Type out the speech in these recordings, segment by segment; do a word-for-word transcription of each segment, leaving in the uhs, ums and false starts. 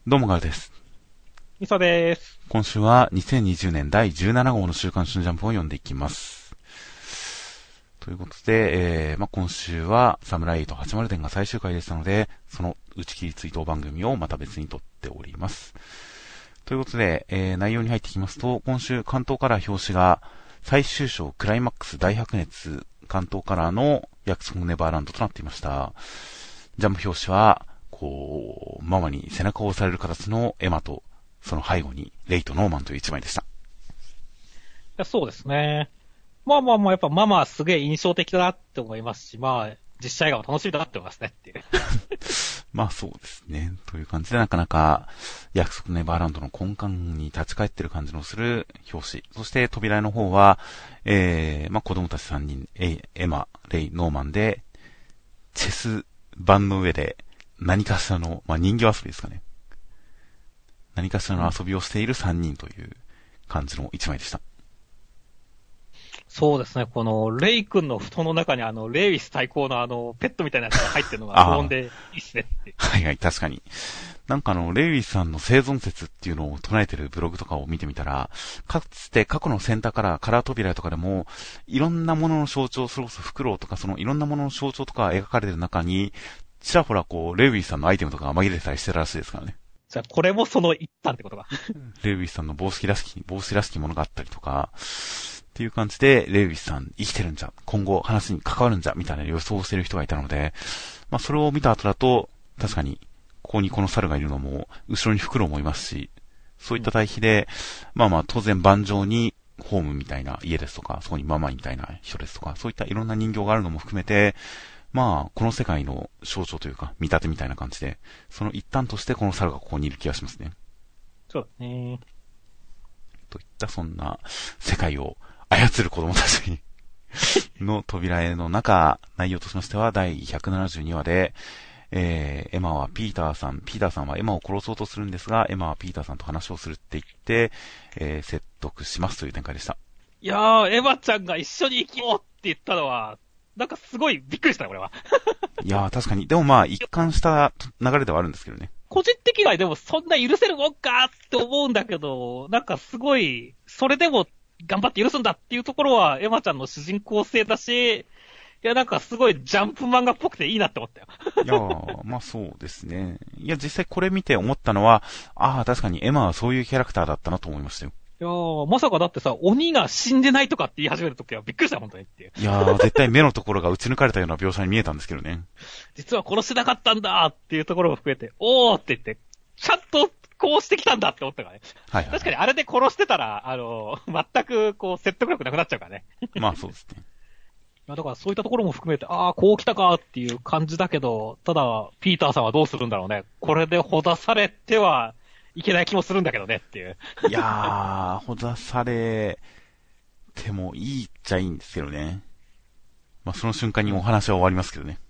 どうもガルです。 みそです。 今週はにせんにじゅうねんだいじゅうなな号の週刊春ジャンプを読んでいきます。ということで、えーまあ、今週はサムライエイトはちじゅう展が最終回でしたので、その打ち切り追悼番組をまた別に撮っております。ということで、えー、内容に入ってきますと、今週関東カラー表紙が最終章クライマックス大白熱関東カラーの約束のネバーランドとなっていました。ジャンプ表紙はこう、ママに背中を押される形のエマと、その背後にレイとノーマンという一枚でした。いやそうですね。まあまあまあ、やっぱママはすげえ印象的だなって思いますし、まあ、実写映画は楽しみだなって思いますねっていう。 まあそうですね。という感じでなかなか約束のネバーランドの根幹に立ち返ってる感じのする表紙。そして扉絵の方は、えー、まあ子供たちさんにん、エエマ、レイ、ノーマンで、チェス盤の上で、何かしらの、まあ、人形遊びですかね。何かしらの遊びをしているさんにんという感じの一枚でした。 そうですね。この、レイ君の布団の中にあの、レイウィス対抗のあの、ペットみたいなやつが入ってるのが不穏でいいっすねって。 はいはい、確かに。なんかあの、レイウィスさんの生存説っていうのを唱えてるブログとかを見てみたら、かつて過去のセンターカラー、カラー扉とかでも、いろんなものの象徴、それこそフクロウとか、そのいろんなものの象徴とか描かれてる中に、ちらほらこう、レイウィスさんのアイテムとかが紛れてたりしてるらしいですからね。 じゃあ、これもその一端ってことか。 レイウィスさんの帽子らしき、帽子らしきものがあったりとか、っていう感じで、レイウィスさん生きてるんじゃ、今後話に関わるんじゃ、みたいな予想をしてる人がいたので、まあそれを見た後だと、確かに、ここにこの猿がいるのも、後ろにフクロウもいますし、そういった対比で、うん、まあまあ当然盤上に、ホームみたいな家ですとか、そこにママみたいな人ですとか、そういったいろんな人形があるのも含めて、まあ、この世界の象徴というか、見立てみたいな感じで、その一端としてこの猿がここにいる気がしますね。 そうだね。 といったそんな世界を操る子供たちの扉絵の中、内容としましてはだいひゃくななじゅうにわで、えー、エマはピーターさん、ピーターさんはエマを殺そうとするんですが、エマはピーターさんと話をするって言って、えー、説得しますという展開でした。 いやー、エマちゃんが一緒に生きようって言ったのは、なんかすごいびっくりしたね、これは。 いやー、確かに。でもまあ、一貫した流れではあるんですけどね。 個人的にはでもそんな許せるもんかって思うんだけど、なんかすごい、それでも頑張って許すんだっていうところは、エマちゃんの主人公性だし、いやなんかすごいジャンプ漫画っぽくていいなって思ったよ。 いやー、まあそうですね。いや、実際これ見て思ったのは、ああ、確かにエマはそういうキャラクターだったなと思いましたよ。 いやー、まさかだってさ、鬼が死んでないとかって言い始めるときはびっくりした、本当にっていう。 いやー、絶対目のところが打ち抜かれたような描写に見えたんですけどね。 実は殺してなかったんだっていうところも含めて、おーって言って、ちゃんとこうしてきたんだって思ったからね。はいはいはい、確かにあれで殺してたら、あの、全くこう説得力なくなっちゃうからね。 まあそうですね。 いやだからそういったところも含めて、ああ、こう来たかっていう感じだけど、ただ、ピーターさんはどうするんだろうね。これでほだされてはいけない気もするんだけどねっていう。 いやー、ほだされてもいいっちゃいいんですけどね。まあその瞬間にお話は終わりますけどね。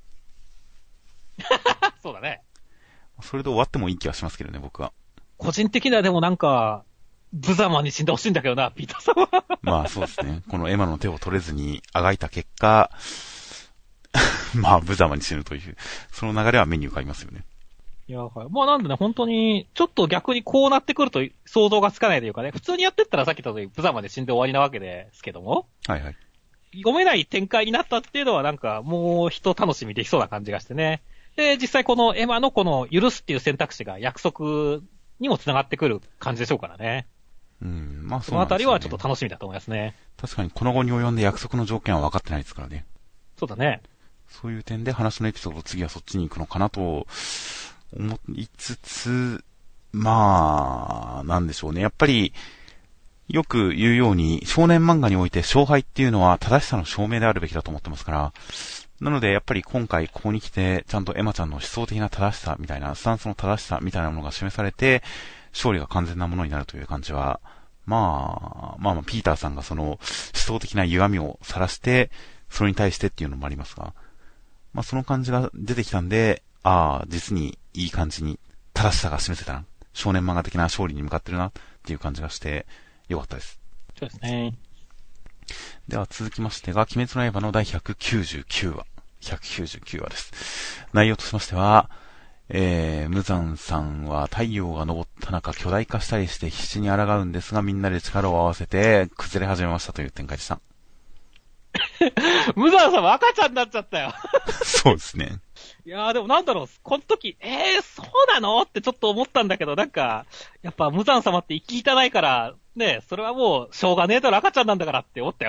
そうだね。 それで終わってもいい気はしますけどね、僕は。 個人的にはでもなんか、無様に死んでほしいんだけどな、ピーターさんは。 まあそうですね。このエマの手を取れずにあがいた結果、まあ無様に死ぬという、その流れは目に浮かびますよね。 いや、はい。まあなんでね、本当に、ちょっと逆にこうなってくると想像がつかないというかね、普通にやってったらさっき言った通り無様で死んで終わりなわけですけども。はいはい。読めない展開になったっていうのはなんかもう一楽しみできそうな感じがしてね。で、実際このエマのこの許すっていう選択肢が約束にも繋がってくる感じでしょうからね。 うん、まあそうなんですね。 そのあたりはちょっと楽しみだと思いますね。 確かにこの後に及んで約束の条件は分かってないですからね。 そうだね。 そういう点で話のエピソード次はそっちに行くのかなと思いつつ、まあ、なんでしょうね。やっぱり、よく言うように少年漫画において勝敗っていうのは正しさの証明であるべきだと思ってますから、なのでやっぱり今回ここに来てちゃんとエマちゃんの思想的な正しさみたいな、スタンスの正しさみたいなものが示されて、勝利が完全なものになるという感じは、まあ、まあまあ、ピーターさんがその思想的な歪みを晒して、それに対してっていうのもありますが、まあその感じが出てきたんで、ああ、実にいい感じに正しさが示せたな。少年漫画的な勝利に向かってるなっていう感じがして、よかったです。 そうですね。 では続きましてが、鬼滅の刃のだいひゃくきゅうじゅうきゅうわ。ひゃくきゅうじゅうきゅうわです。内容としましては、 えー、無惨さんは太陽が昇った中巨大化したりして必死に抗うんですが、みんなで力を合わせて崩れ始めましたという展開でした。 無惨さんは赤ちゃんになっちゃったよ。 そうですね。 いやーでもなんだろう、この時、えー、そうなのってちょっと思ったんだけど、なんか、やっぱ無惨様って生き汚いから、ね、それはもうしょうがねえだろ、赤ちゃんなんだからって思ったよ。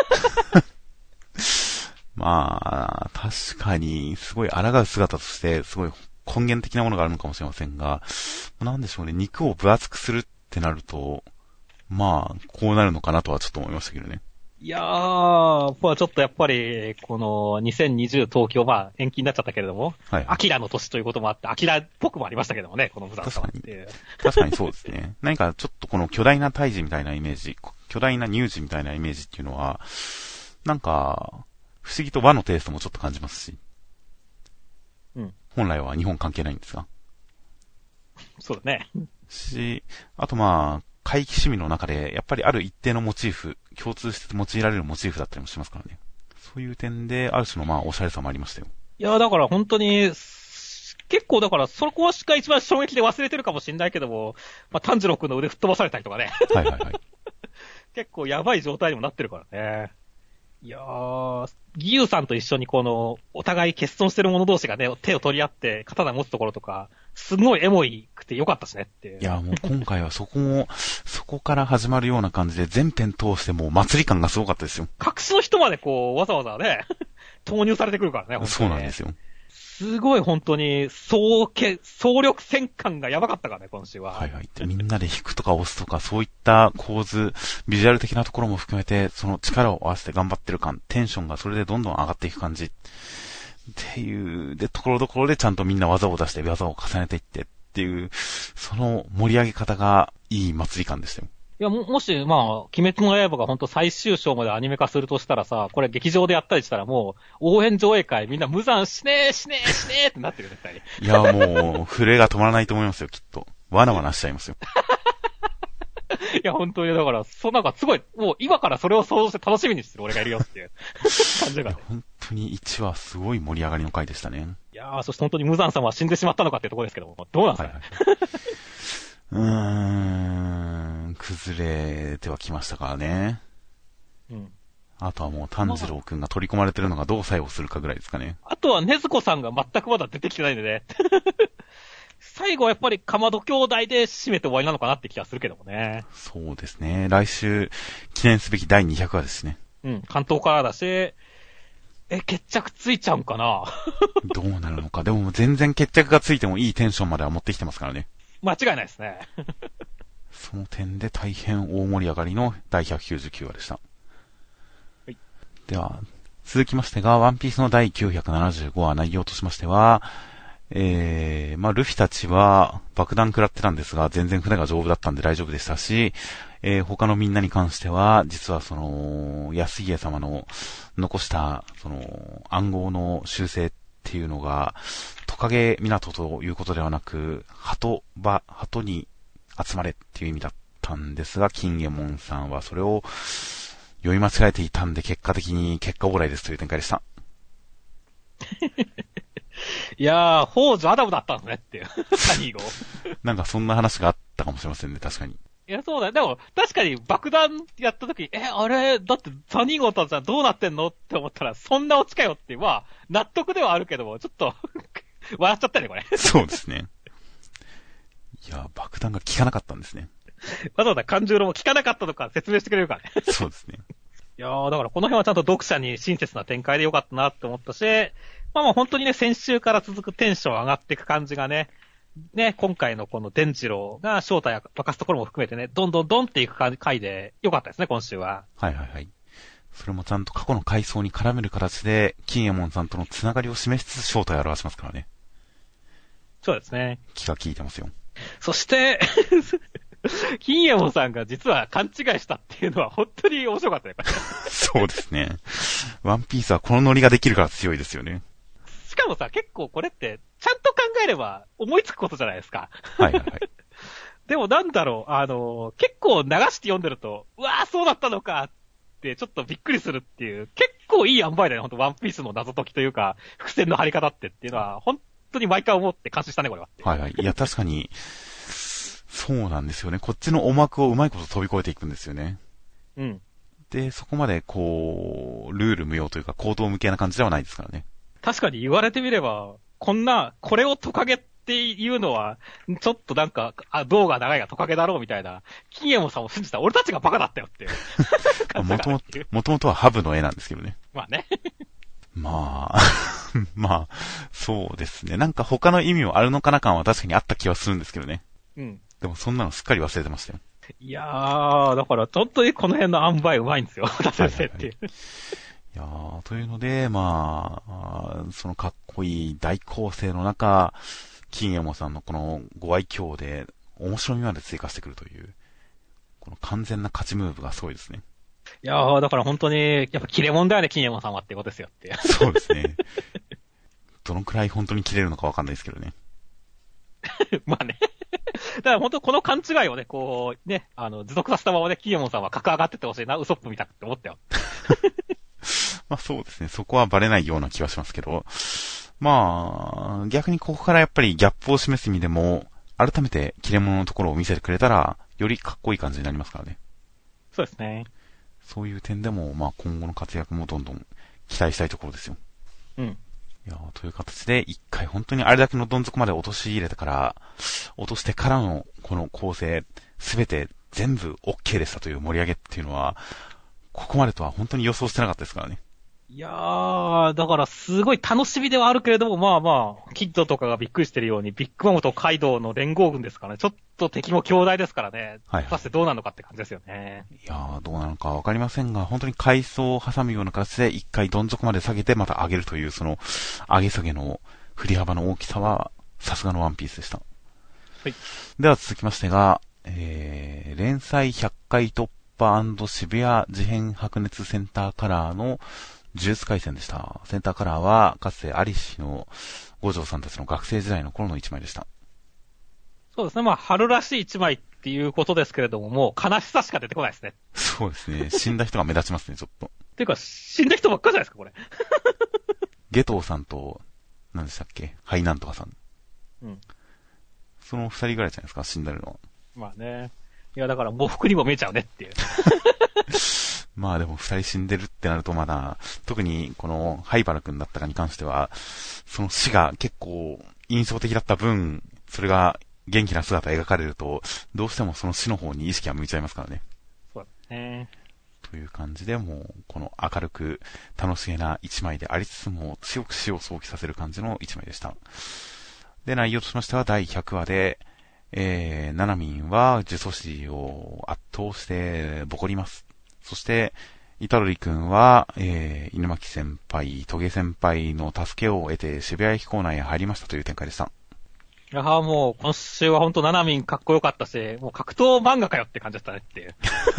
まあ、確かに、すごい抗う姿として、すごい根源的なものがあるのかもしれませんが、なんでしょうね、肉を分厚くするってなると、まあ、こうなるのかなとはちょっと思いましたけどね。 いやー、まあちょっとやっぱり、このにせんにじゅう東京、まあ延期になっちゃったけれども、はい、アキラの年ということもあって、アキラっぽくもありましたけどもね、この無惨様って。 確かにそうですね。何かちょっとこの巨大な胎児みたいなイメージ、巨大な乳児みたいなイメージっていうのは、なんか、不思議と和のテイストもちょっと感じますし。 うん。 本来は日本関係ないんですが。 そうだね。 し、あとまあ、怪奇趣味の中で、やっぱりある一定のモチーフ、共通して用いられるモチーフだったりもしますからね。そういう点で、ある種のまあ、おしゃれさもありましたよ。 いや、だから本当に、結構だから、そこしか一番衝撃で忘れてるかもしれないけども、まあ、炭治郎くんの腕吹っ飛ばされたりとかね。 はいはいはい。 結構やばい状態にもなってるからね。いやー、義勇さんと一緒にこの、お互い結婚してる者同士がね、手を取り合って刀持つところとか、すごいエモいくてよかったしねって。 いや、もう今回はそこも、そこから始まるような感じで、全編通してもう祭り感がすごかったですよ。 隠しの人までこう、わざわざね、投入されてくるからね、本当にね。 そうなんですよ。 すごい本当に、総け、総力戦感がやばかったからね、今週は。 はいはい。でみんなで引くとか押すとか、そういった構図、ビジュアル的なところも含めて、その力を合わせて頑張ってる感、テンションがそれでどんどん上がっていく感じ。っていう、で、ところどころでちゃんとみんな技を出して技を重ねていってっていう、その盛り上げ方がいい祭り感でしたよ。 いや、も、もし、まあ、鬼滅の刃が本当最終章までアニメ化するとしたらさ、これ劇場でやったりしたらもう、応援上映会みんな無惨しねーしねーしねーってなってるよ、絶対に。 いや、もう、震えが止まらないと思いますよ、きっと。わなわなしちゃいますよ。 いや、本当に、だから、そうなんかすごい、もう今からそれを想像して楽しみにしてる俺がいるよっていう感じが、ね。 本当にいちわすごい盛り上がりの回でしたね。 いやー、そして本当に無惨さんは死んでしまったのかっていうところですけども、どうなんですか、はいはい、 うーん、崩れてはきましたからね。 うん。 あとはもう炭治郎くんが取り込まれてるのがどう作用するかぐらいですかね。 あとは禰豆子さんが全くまだ出てきてないんでね。最後はやっぱりかまど兄弟で締めて終わりなのかなって気がするけどもね。 そうですね。来週記念すべきだいにひゃくわですね。 うん、関東からだし、え、決着ついちゃうんかなどうなるのか。でも全然決着がついてもいいテンションまでは持ってきてますからね。 間違いないですね。 その点で大変大盛り上がりのだいひゃくきゅうじゅうきゅうわでした。 はい。 では、続きましてが、ワンピースのだいきゅうひゃくななじゅうごわ内容としましては、えー、まあ、ルフィたちは爆弾食らってたんですが、全然船が丈夫だったんで大丈夫でしたし、えー、他のみんなに関しては、実はその、安家様の残した、その、暗号の修正っていうのが、トカゲ港ということではなく、鳩場、鳩に集まれっていう意味だったんですが、金右衛門さんはそれを読み間違えていたんで、結果的に結果オーライですという展開でした。 いやー、北条アダムだったんですねっていう。サニー号。 なんかそんな話があったかもしれませんね、確かに。 いや、そうだよ。でも、確かに爆弾やった時、え、あれ、だってサニー号たちはどうなってんのって思ったら、そんなオチかよっていう、まあ、納得ではあるけども、ちょっと、笑っちゃったね、これ。 そうですね。いや、爆弾が効かなかったんですね。 わざわざ勘十郎も効かなかったのか説明してくれるからね。 そうですね。 いやー、だからこの辺はちゃんと読者に親切な展開でよかったなって思ったし、まあまあ本当にね、先週から続くテンション上がっていく感じがね、ね、今回のこの伝次郎が正体を明かすところも含めてね、どんどんどんっていく回でよかったですね、今週は。 はいはいはい。それもちゃんと過去の回想に絡める形で、金右衛門さんとのつながりを示しつつ正体を表しますからね。 そうですね。 気が利いてますよ。 そして、金右衛門さんが実は勘違いしたっていうのは本当に面白かったね、これ。 そうですね。ワンピースはこのノリができるから強いですよね。 しかもさ、結構これって、ちゃんと考えれば思いつくことじゃないですか。 はいはいはい。 でもなんだろう、あの、結構流して読んでると、うわーそうだったのかってちょっとびっくりするっていう、結構いい塩梅だよね、ほんとワンピースの謎解きというか、伏線の張り方ってっていうのは、本当に毎回思って監視したね、これは。 はいはい。いや、確かに、そうなんですよね。こっちの思惑をうまいこと飛び越えていくんですよね。 うん。 で、そこまで、こう、ルール無用というか、行動無形な感じではないですからね。 確かに言われてみれば、こんな、これをトカゲっていうのは、ちょっとなんか、あ、胴が長いがトカゲだろうみたいな、金右衛門さんを信じた俺たちがバカだったよっていう。 もともと、もともとはハブの絵なんですけどね。 まあね。 まあ、まあ、そうですね。なんか他の意味もあるのかな感は確かにあった気はするんですけどね。 うん。 でもそんなのすっかり忘れてましたよ。 いやー、だから本当にこの辺の塩梅うまいんですよ、田先生っていう。 いやー、というので、まあ、そのかっこいい大構成の中、金右衛門さんのこのご愛嬌で面白みまで追加してくるという、この完全な勝ちムーブがすごいですね。 いやー、だから本当に、やっぱ切れ者だよね、金右衛門さんはってことですよって。 そうですね。どのくらい本当に切れるのかわかんないですけどね。 まあね。だから本当この勘違いをね、こう、ね、あの、持続させたままね、金右衛門さんは格上がってってほしいな、ウソップみたくって思ったよ。 まあそうですね、そこはバレないような気はしますけど、まあ、逆にここからやっぱりギャップを示す意味でも、改めて切れ者のところを見せてくれたら、よりかっこいい感じになりますからね。 そうですね。 そういう点でも、まあ今後の活躍もどんどん期待したいところですよ。 うん。 いやという形で、一回本当にあれだけのどん底まで落とし入れてから、落としてからのこの構成、すべて全部 OK でしたという盛り上げっていうのは、ここまでとは本当に予想してなかったですからね。 いやー、だからすごい楽しみではあるけれども、まあまあ、キッドとかがびっくりしてるように、ビッグマムとカイドウの連合軍ですからね、ちょっと敵も強大ですからね、はい、はい。果たしてどうなのかって感じですよね。 いやー、どうなのかわかりませんが、本当に階層を挟むような形で一回どん底まで下げてまた上げるという、その、上げ下げの振り幅の大きさは、さすがのワンピースでした。 はい。 では続きましてが、えー、連載ひゃっかい突破&渋谷事変白熱センターカラーの呪術廻戦でした。センターカラーは、かつてアリシの五条さんたちの学生時代の頃の一枚でした。 そうですね。まあ、春らしい一枚っていうことですけれども、もう悲しさしか出てこないですね。 そうですね。死んだ人が目立ちますね、ちょっと。 ていうか、死んだ人ばっかじゃないですか、これ。 ゲトウさんと、何でしたっけハイナントカさん。 うん。 その二人ぐらいじゃないですか、死んだのは。 まあね。いや、だから、喪服にも見えちゃうねっていう。 まあでも二人死んでるってなるとまだ、特にこの灰原くんだったかに関しては、その死が結構印象的だった分、それが元気な姿描かれると、どうしてもその死の方に意識が向いちゃいますからね。 そうだね。 という感じで、もう、この明るく楽しげな一枚でありつつも、強く死を想起させる感じの一枚でした。で、内容としましてはだいひゃくわで、えー、ナナミンは呪詛師を圧倒してボコります。そして、イタロリ君は、えー、犬巻先輩、トゲ先輩の助けを得て渋谷駅構内へ入りましたという展開でした。 いやーもう、今週はほんとナナミンかっこよかったし、もう格闘漫画かよって感じだったねっていう。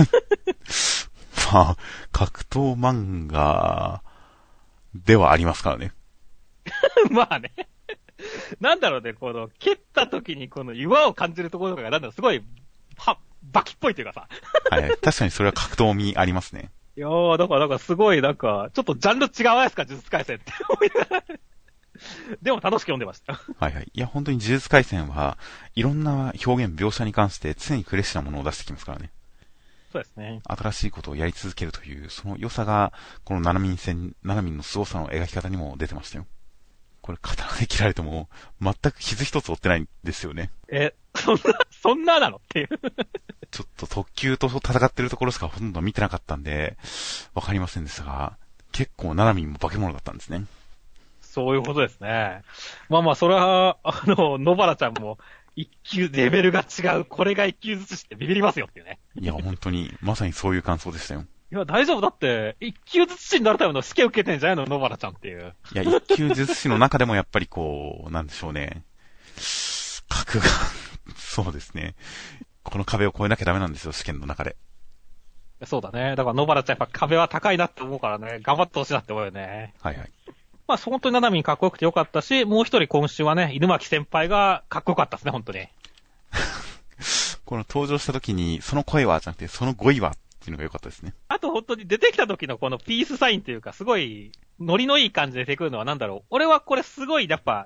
まあ、格闘漫画ではありますからね。 まあね。なんだろうね、この、蹴った時にこの岩を感じるところとかがなんだろう、すごい、は、バキっぽいというかさ。 はい、確かにそれは格闘味ありますね。 いやー、だから、なんかすごい、なんか、ちょっとジャンル違うじゃないですか、呪術廻戦って思いながら。でも楽しく読んでました。 はいはい。いや、本当に呪術廻戦は、いろんな表現、描写に関して常にフレッシュなものを出してきますからね。 そうですね。 新しいことをやり続けるという、その良さが、このナナミン戦、ナナミンの凄さの描き方にも出てましたよ。これ、刀で切られても、全く傷一つ負ってないんですよね。 え、そんな、そんななのっていう。 ちょっと特級と戦ってるところしかほとんど見てなかったんで、わかりませんでしたが、結構ナナミンも化け物だったんですね。 そういうことですね。まあまあ、それは、あの、野原ちゃんも、一級、レベルが違う、これが一級ずつしてビビりますよっていうね。 いや、本当に、まさにそういう感想でしたよ。 いや、大丈夫だって、一級ずつ師になるための試験受けてんじゃないの野原ちゃんっていう。 いや、一級術師の中でもやっぱりこう、なんでしょうね。格が、そうですね。この壁を越えなきゃダメなんですよ、試験の中で。 そうだね。だから野原ちゃんやっぱ壁は高いなって思うからね、頑張ってほしいなって思うよね。 はいはい。 まあ、本当にナナミンかっこよくてよかったし、もう一人今週はね、犬巻先輩がかっこよかったですね、本当に。 この登場した時に、その声はじゃなくて、その語彙はっていうのが良かったですね。 あと本当に出てきた時のこのピースサインというか、すごい、ノリのいい感じで出てくるのはなんだろう。俺はこれすごい、やっぱ、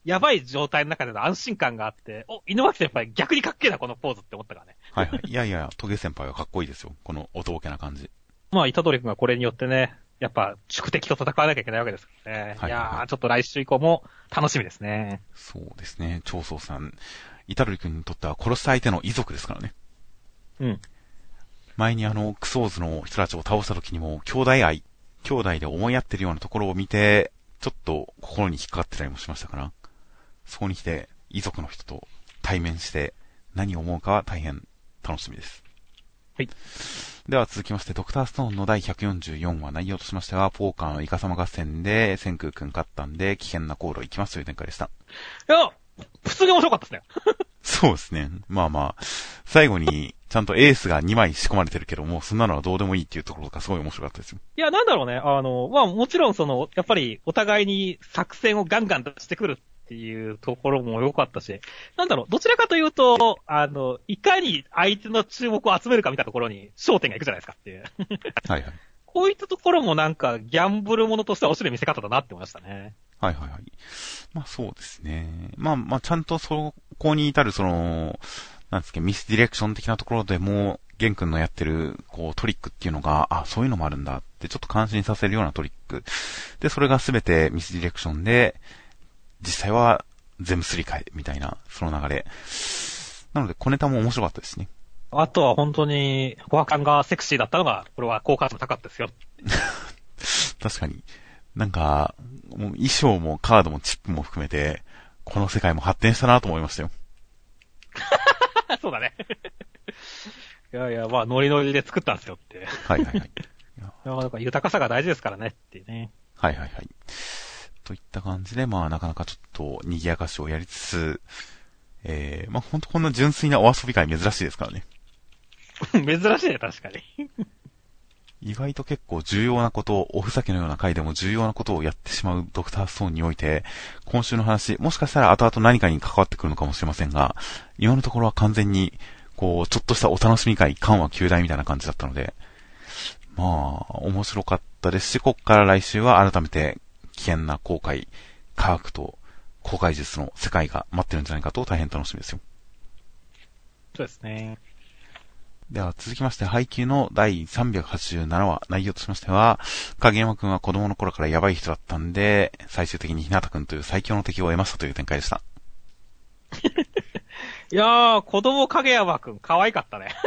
やばい状態の中での安心感があって、お、井上先輩逆にかっけえな、このポーズって思ったからね。 はいはい。いやいや、トゲ先輩はかっこいいですよ。このおとぼけな感じ。 まあ、虎杖くんがこれによってね、やっぱ、宿敵と戦わなきゃいけないわけですからね。はいはいはい、いやー、ちょっと来週以降も楽しみですね。 そうですね。長宗さん。虎杖くんにとっては殺した相手の遺族ですからね。 うん。 前にあの、クソーズの人たちを倒した時にも、兄弟愛、兄弟で思い合ってるようなところを見て、ちょっと心に引っかかってたりもしましたから、そこに来て、遺族の人と対面して、何を思うかは大変楽しみです。 はい。 では続きまして、ドクターストーンのだいひゃくよんじゅうよんわ、内容としましては、ポーカーのイカサマ合戦で、千空くん勝ったんで、危険な航路行きますという展開でした。 いや、普通に面白かったですね。 そうですね。まあまあ、最後に、ちゃんとエースがにまい仕込まれてるけども、そんなのはどうでもいいっていうところがすごい面白かったですよ。 いや、なんだろうね。あの、まあもちろんその、やっぱりお互いに作戦をガンガン出してくるっていうところも良かったし、なんだろう、どちらかというと、あの、いかに相手の注目を集めるかみたいなところに焦点がいくじゃないですかっていう。 はいはい。 こういったところもなんか、ギャンブルものとしては面白い見せ方だなって思いましたね。 はいはいはい。まあそうですね。まあまあちゃんとそこに至るその、なんですか、ミスディレクション的なところでも、ゲン君のやってる、こう、トリックっていうのが、あ、そういうのもあるんだって、ちょっと感心させるようなトリック。で、それがすべてミスディレクションで、実際は全部すり替え、みたいな、その流れ。なので、小ネタも面白かったですね。 あとは本当に、コア感がセクシーだったのが、これは好感度高かったですよ。 確かに。なんか、もう衣装もカードもチップも含めて、この世界も発展したなと思いましたよ。 そうだね。いやいや、まあ、ノリノリで作ったんですよって。 はいはいはい。 いや、なんか豊かさが大事ですからねっていうね。 はいはいはい。といった感じで、まあ、なかなかちょっと賑やかしをやりつつ、えー、まあ、ほんとこんな純粋なお遊び会珍しいですからね。 珍しいね、確かに。 意外と結構重要なことを、おふざけのような回でも重要なことをやってしまうドクターストーンにおいて、今週の話、もしかしたら後々何かに関わってくるのかもしれませんが、今のところは完全に、こう、ちょっとしたお楽しみ会、緩和球大みたいな感じだったので、まあ、面白かったですし、こっから来週は改めて危険な航海、科学と航海術の世界が待ってるんじゃないかと大変楽しみですよ。 そうですね。 では続きまして、配給のだいさんびゃくはちじゅうななわ、内容としましては、影山くんは子供の頃からやばい人だったんで、最終的にひなたくんという最強の敵を得ましたという展開でした。 いやー、子供影山くん可愛かったね。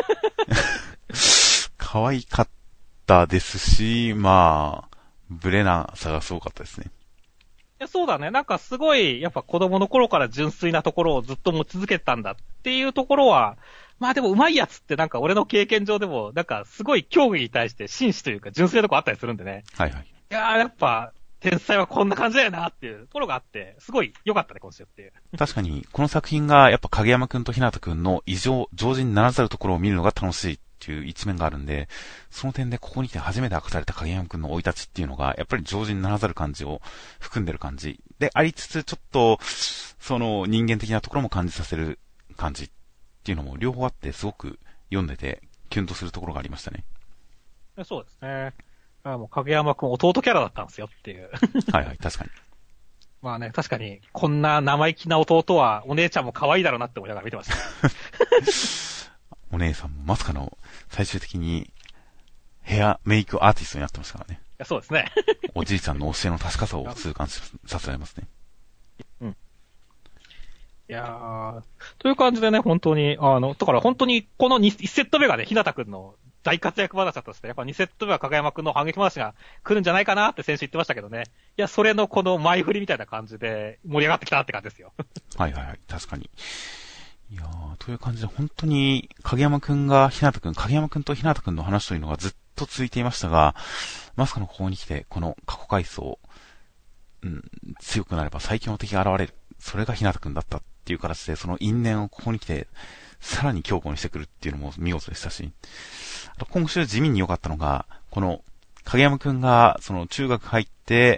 可愛かったですし、まあ、ブレなさがすごかったですね。 いや、そうだね。なんかすごい、やっぱ子供の頃から純粋なところをずっと持ち続けたんだっていうところは、まあでも上手いやつってなんか俺の経験上でも、なんかすごい競技に対して真摯というか純粋なとこあったりするんでね。 はいはい。 いやーやっぱ、天才はこんな感じだよなっていうところがあって、すごい良かったね、今週っていう。 確かに、この作品がやっぱ影山くんとひなたくんの異常、常人ならざるところを見るのが楽しいっていう一面があるんで、その点でここに来て初めて明かされた影山くんの生い立ちっていうのが、やっぱり常人ならざる感じを含んでる感じ。で、ありつつ、ちょっと、その人間的なところも感じさせる感じっていうのも両方あって、すごく読んでて、キュンとするところがありましたね。 そうですね。あもう影山くん弟キャラだったんですよっていう。 はいはい、確かに。 まあね、確かに、こんな生意気な弟は、お姉ちゃんも可愛いだろうなって思いながら見てました。 お姉さんもまさかの、最終的に、ヘアメイクアーティストになってましたからね。 いやそうですね。 おじいちゃんの教えの確かさを痛感させられますね。 うん。いやー、という感じでね、本当に、あの、だから本当に、このいちセット目がね、ひなたくんの大活躍話だったとして、やっぱにセット目は影山くんの反撃話が来るんじゃないかなって先週言ってましたけどね。いや、それのこの前振りみたいな感じで盛り上がってきたなって感じですよ。 はいはいはい、確かに。いやー、という感じで本当に、影山くんがひなたくん、影山くんとひなたくんの話というのがずっと続いていましたが、まさかのここに来て、この過去回想、うん、強くなれば最強の敵が現れる。それがひなたくんだったっていう形で、その因縁をここに来て、さらに強固にしてくるっていうのも見事でしたし、あと今週地味に良かったのが、この、影山くんが、その中学入って、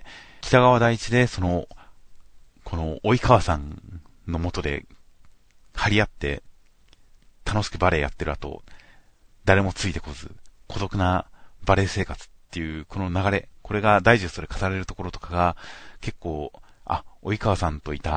北川大地で、その、この、及川さんの元で、張り合って、楽しくバレエやってる後、誰もついてこず、孤独なバレエ生活っていう、この流れ、これがダイジェストで語られるところとかが、結構、あ、及川さんといた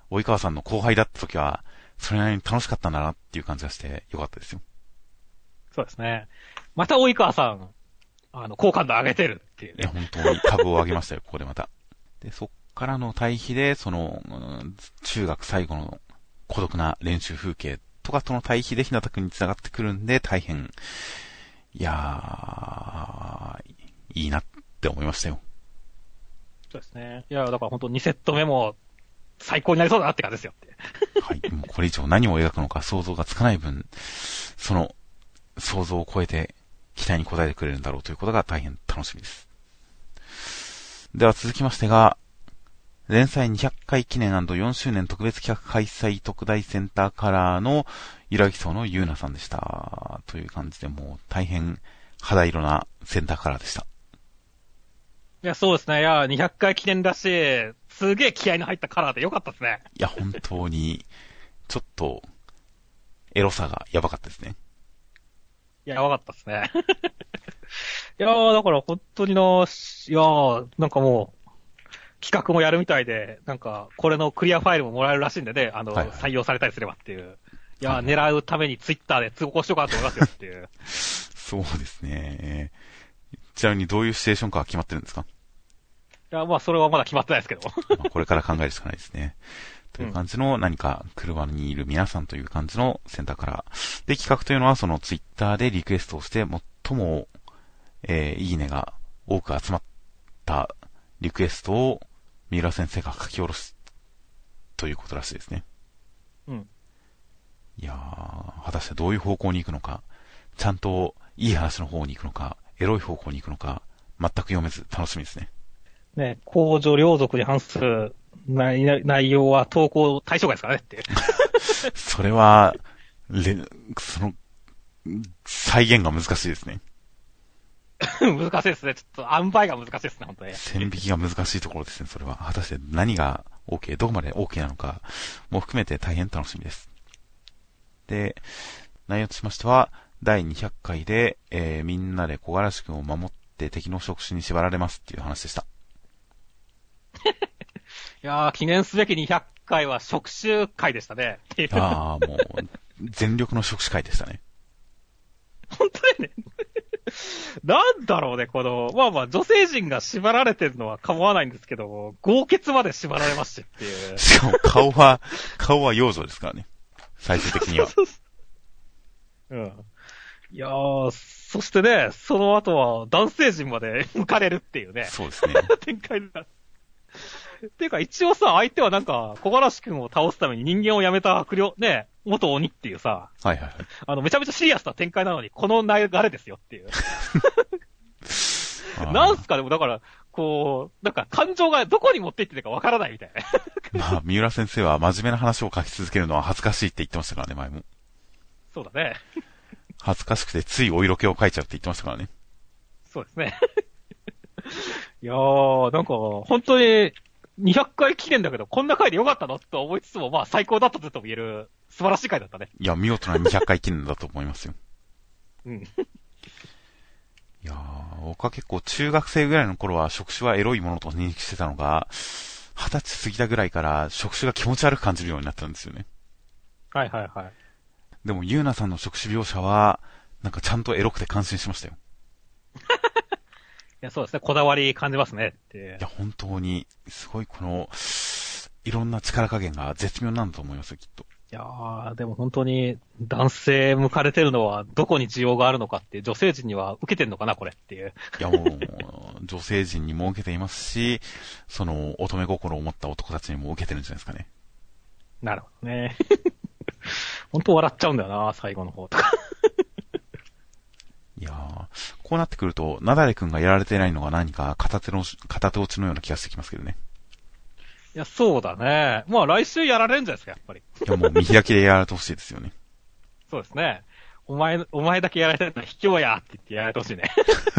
及川さんの後輩だった時は、それなりに楽しかったんだなっていう感じがしてよかったですよ。 そうですね。また及川さん、あの、好感度上げてるっていう、ね。 いや、本当に株を上げましたよ、ここでまた。で、そっからの対比で、その、うん、中学最後の孤独な練習風景とかとの対比で日向くんに繋がってくるんで、大変、いやー、いいなって思いましたよ。 そうですね。いや、だから本当にセット目も最高になりそうだなって感じですよって。 はい。もうこれ以上何を描くのか想像がつかない分、その想像を超えて期待に応えてくれるんだろうということが大変楽しみです。では続きましてが、連載にひゃっかい記念 &よん 周年特別企画開催特大センターカラーのゆらぎそうのゆうなさんでした。という感じでもう大変肌色なセンターカラーでした。 いや、そうですね。いや、にひゃっかい記念だし、すげえ気合の入ったカラーでよかったですね。 いや、本当に、ちょっと、エロさがやばかったですね。 いや、やばかったですね。いやー、だから本当にな、いやー、なんかもう、企画もやるみたいで、なんか、これのクリアファイルももらえるらしいんでね、あの、はいはい、採用されたりすればっていう。いやー、はいはい、狙うためにツイッターで通告しようかなと思いますよっていう。 そうですね。ちなみにどういうシチュエーションかは決まってるんですか？ いや、まあ、それはまだ決まってないですけど。 まあこれから考えるしかないですね。という感じの何か車にいる皆さんという感じのセンターカラー。で、企画というのはそのツイッターでリクエストをして最も、えー、いいねが多く集まったリクエストを三浦先生が書き下ろすということらしいですね。 うん。 いやー、果たしてどういう方向に行くのか、ちゃんといい話の方に行くのか、エロい方向に行くのか、全く読めず楽しみですね。 ね、公序良俗に反する内, 内容は投稿対象外ですからねって。 それは、その、再現が難しいですね。 難しいですね。ちょっと、塩梅が難しいですね、本当に。 線引きが難しいところですね、それは。果たして何が OK、どこまで OK なのかも含めて大変楽しみです。で、内容としましては、だいにひゃっかいで、えー、みんなで小柄しくんを守って敵の触手に縛られますっていう話でした。 いやー、記念すべきにひゃっかいは触手会でしたね。 ああ、もう、全力の触手会でしたね。 本当にね。なんだろうね、この、まあまあ、女性陣が縛られてるのは構わないんですけど、豪傑まで縛られましてっていう。 しかも顔は、顔は幼女ですからね。最終的には。そうそうそう。 うん。いやー、そしてね、その後は男性陣まで向かれるっていうね。 そうですね。 展開だ。っていうか一応さ、相手はなんか、小柄しくんを倒すために人間を辞めた悪霊、ね、元鬼っていうさ、 はいはいはい。 あの、めちゃめちゃシリアスな展開なのに、この流れですよっていう。なんすかでもだから、こう、なんか感情がどこに持っていってるかわからないみたいな。まあ、三浦先生は真面目な話を書き続けるのは恥ずかしいって言ってましたからね、前も。 そうだね。 恥ずかしくてついお色気を書いちゃうって言ってましたからね。 そうですね。いやー、なんか、本当に、にひゃっかい記念だけど、こんな回でよかったのと思いつつも、まあ最高だったとも言える、素晴らしい回だったね。 いや、見事なにひゃっかい記念だと思いますよ。 うん。いやー、僕は結構中学生ぐらいの頃は触手はエロいものと認識してたのが、二十歳過ぎたぐらいから触手が気持ち悪く感じるようになったんですよね。 はいはいはい。 でも、ゆうなさんの触手描写は、なんかちゃんとエロくて感心しましたよ。 いや、そうですね。こだわり感じますねって。 いや、本当に、すごいこの、いろんな力加減が絶妙なんだと思いますよ、きっと。 いやー、でも本当に、男性向かれてるのは、どこに需要があるのかって、女性陣には受けてんのかな、これっていう。 いや、もう、女性陣にも受けていますし、その、乙女心を持った男たちにも受けてるんじゃないですかね。 なるほどね。本当笑っちゃうんだよな、最後の方とか。 いやー、こうなってくると、なだれくんがやられてないのが何か片手の、片手落ちのような気がしてきますけどね。 いや、そうだね。まあ来週やられるんじゃないですか、やっぱり。 いや、もう見開きでやられてほしいですよね。 そうですね。お前、お前だけやられてるのは卑怯やって言ってやられてほしいね。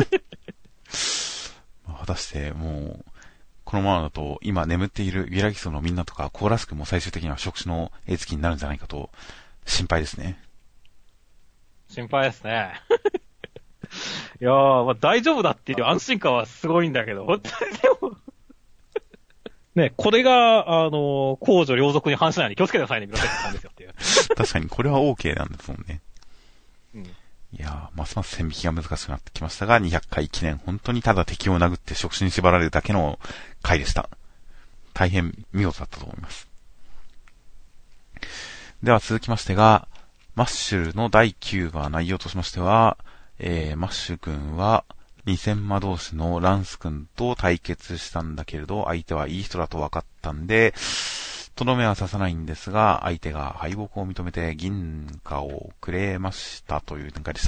果たして、もう、このままだと、今眠っているギラギソのみんなとか、コーラスクも最終的には触手の絵付きになるんじゃないかと、心配ですね。 心配ですね。いやー、まあ、大丈夫だっていう安心感はすごいんだけど、本当にでも、 ね、これが、あの、公序良俗に反しないように気をつけてくださいね、ミロテックさんですよっていう。 確かにこれは OK なんですもんね。 うん。 いやー、ますます線引きが難しくなってきましたが、にひゃっかい記念、本当にただ敵を殴って触手に縛られるだけの回でした。大変見事だったと思います。では続きましてが、マッシュルのだいきゅう話内容としましては、えー、マッシュ君は、にせん魔同士のランス君と対決したんだけれど、相手はいい人だと分かったんで、とどめは刺さないんですが、相手が敗北を認めて銀貨をくれましたという展開でした。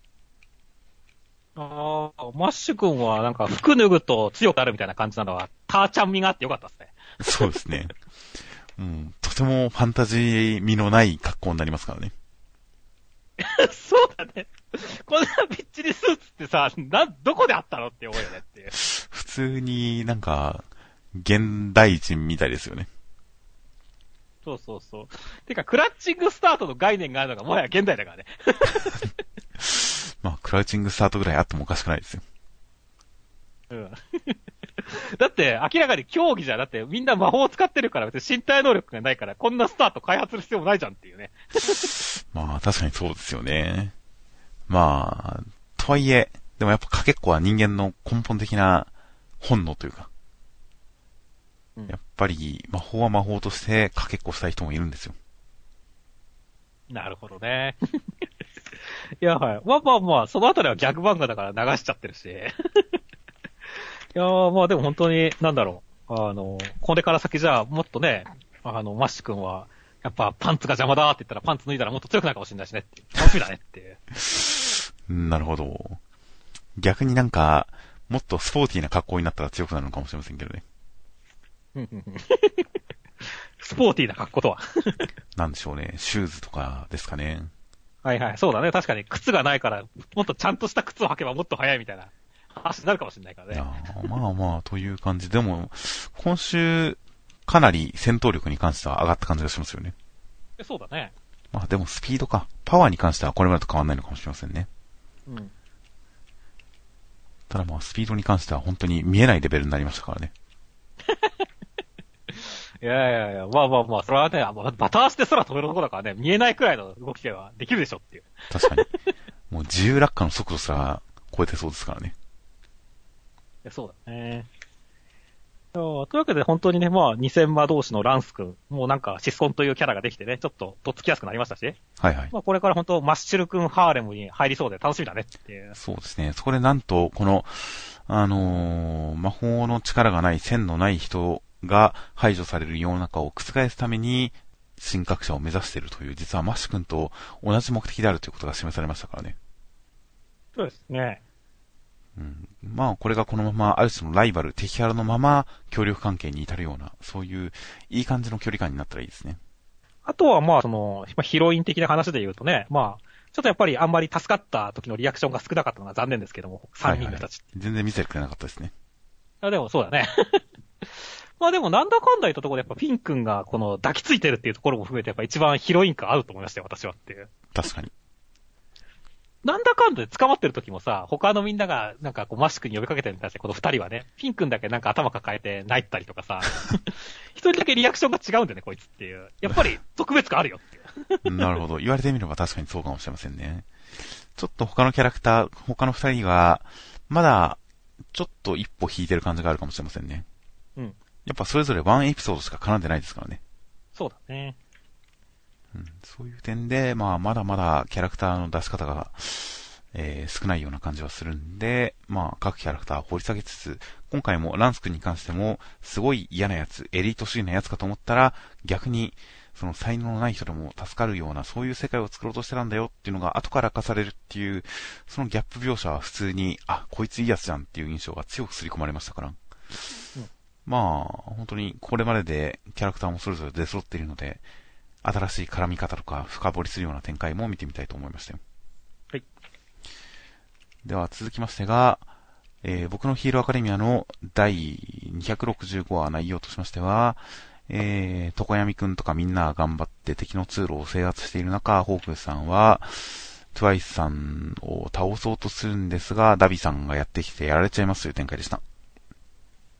ああ、マッシュ君はなんか服脱ぐと強くなるみたいな感じなのは、ターちゃん味があってよかったですね。 そうですね。うん、とてもファンタジー味のない格好になりますからね。 そうだね。こんなびっちりスーツってさ、な、どこであったのって思うよねっていう。 普通になんか、現代人みたいですよね。 そうそうそう。てか、クラッチングスタートの概念があるのがもはや現代だからね。 まあ、クラウチングスタートぐらいあってもおかしくないですよ。 うん。だって、明らかに競技じゃ、だってみんな魔法を使ってるから、別に身体能力がないから、こんなスタート開発する必要もないじゃんっていうね。 まあ、確かにそうですよね。まあ、とはいえ、でもやっぱかけっこは人間の根本的な本能というか、うん、やっぱり魔法は魔法としてかけっこしたい人もいるんですよ。 なるほどね。いや、はい。まあまあまあ、そのあたりは逆漫画だから流しちゃってるし。いやー、まあでも本当に、なんだろう。あの、これから先じゃあ、もっとね、あの、マッシュ君は、やっぱパンツが邪魔だって言ったらパンツ脱いだらもっと強くなるかもしれないしねって。楽しみだねって。 なるほど。逆になんか、もっとスポーティーな格好になったら強くなるのかもしれませんけどね。 スポーティーな格好とはなんでしょうね。シューズとかですかね。 はいはい。そうだね。確かに靴がないから、もっとちゃんとした靴を履けばもっと速いみたいな話になるかもしれないからね。 いやまあまあ、という感じ。でも、今週、かなり戦闘力に関しては上がった感じがしますよね。 そうだね。 まあでもスピードか。パワーに関してはこれまでと変わらないのかもしれませんね。 うん。 ただまあスピードに関しては本当に見えないレベルになりましたからね。 いやいやいや、まあまあまあ、それはね、バタ足で空飛べるところだからね、見えないくらいの動きはできるでしょっていう。 確かに。もう自由落下の速度すら超えてそうですからね。 いや、そうだね。というわけで本当にね、まあ、にせん魔同士のランス君、もうなんかシスコンというキャラができてね、ちょっととっつきやすくなりましたし。 はいはい。 まあこれから本当マッシュル君ハーレムに入りそうで楽しみだねっていう。 そうですね。そこでなんと、この、あのー、魔法の力がない、線のない人が排除される世の中を覆すために、神格者を目指しているという、実はマッシュ君と同じ目的であるということが示されましたからね。 そうですね。 うん、まあ、これがこのまま、ある種のライバル、敵キャラのまま、協力関係に至るような、そういう、いい感じの距離感になったらいいですね。 あとはまあ、その、ヒロイン的な話で言うとね、まあ、ちょっとやっぱりあんまり助かった時のリアクションが少なかったのが残念ですけども、さんにんの人たち、はいはい。全然見せてくれなかったですね。 あ、でもそうだね。まあでもなんだかんだ言ったところでやっぱピン君がこの抱きついてるっていうところも含めてやっぱ一番ヒロイン感合うと思いましたよ、私はっていう。 確かに。 なんだかんだで捕まってる時もさ、他のみんながなんかこうマシュ君に呼びかけてるんだして、この二人はね、ピン君だけなんか頭抱えて泣いたりとかさ、一人だけリアクションが違うんだよね、こいつっていう。やっぱり特別感あるよっていう。 なるほど。言われてみれば確かにそうかもしれませんね。ちょっと他のキャラクター、他の二人は、まだ、ちょっと一歩引いてる感じがあるかもしれませんね。 うん。 やっぱそれぞれワンエピソードしか絡んでないですからね。 そうだね。 うん、そういう点で、まあ、まだまだキャラクターの出し方が、えー、少ないような感じはするんで、まあ、各キャラクターを掘り下げつつ、今回もランス君に関しても、すごい嫌なやつ、エリート主義なやつかと思ったら、逆に、その才能のない人でも助かるような、そういう世界を作ろうとしてたんだよっていうのが後から明かされるっていう、そのギャップ描写は普通に、あ、こいついいやつじゃんっていう印象が強く刷り込まれましたから。うん、まあ、本当にこれまででキャラクターもそれぞれ出揃っているので、新しい絡み方とか深掘りするような展開も見てみたいと思いましたよ。 はい。 では続きましてが、えー、僕のヒーローアカデミアのだいにひゃくろくじゅうごわ内容としましては、えー、床闇くんとかみんな頑張って敵の通路を制圧している中、ホークさんは、トゥワイスさんを倒そうとするんですが、ダビさんがやってきてやられちゃいますという展開でした。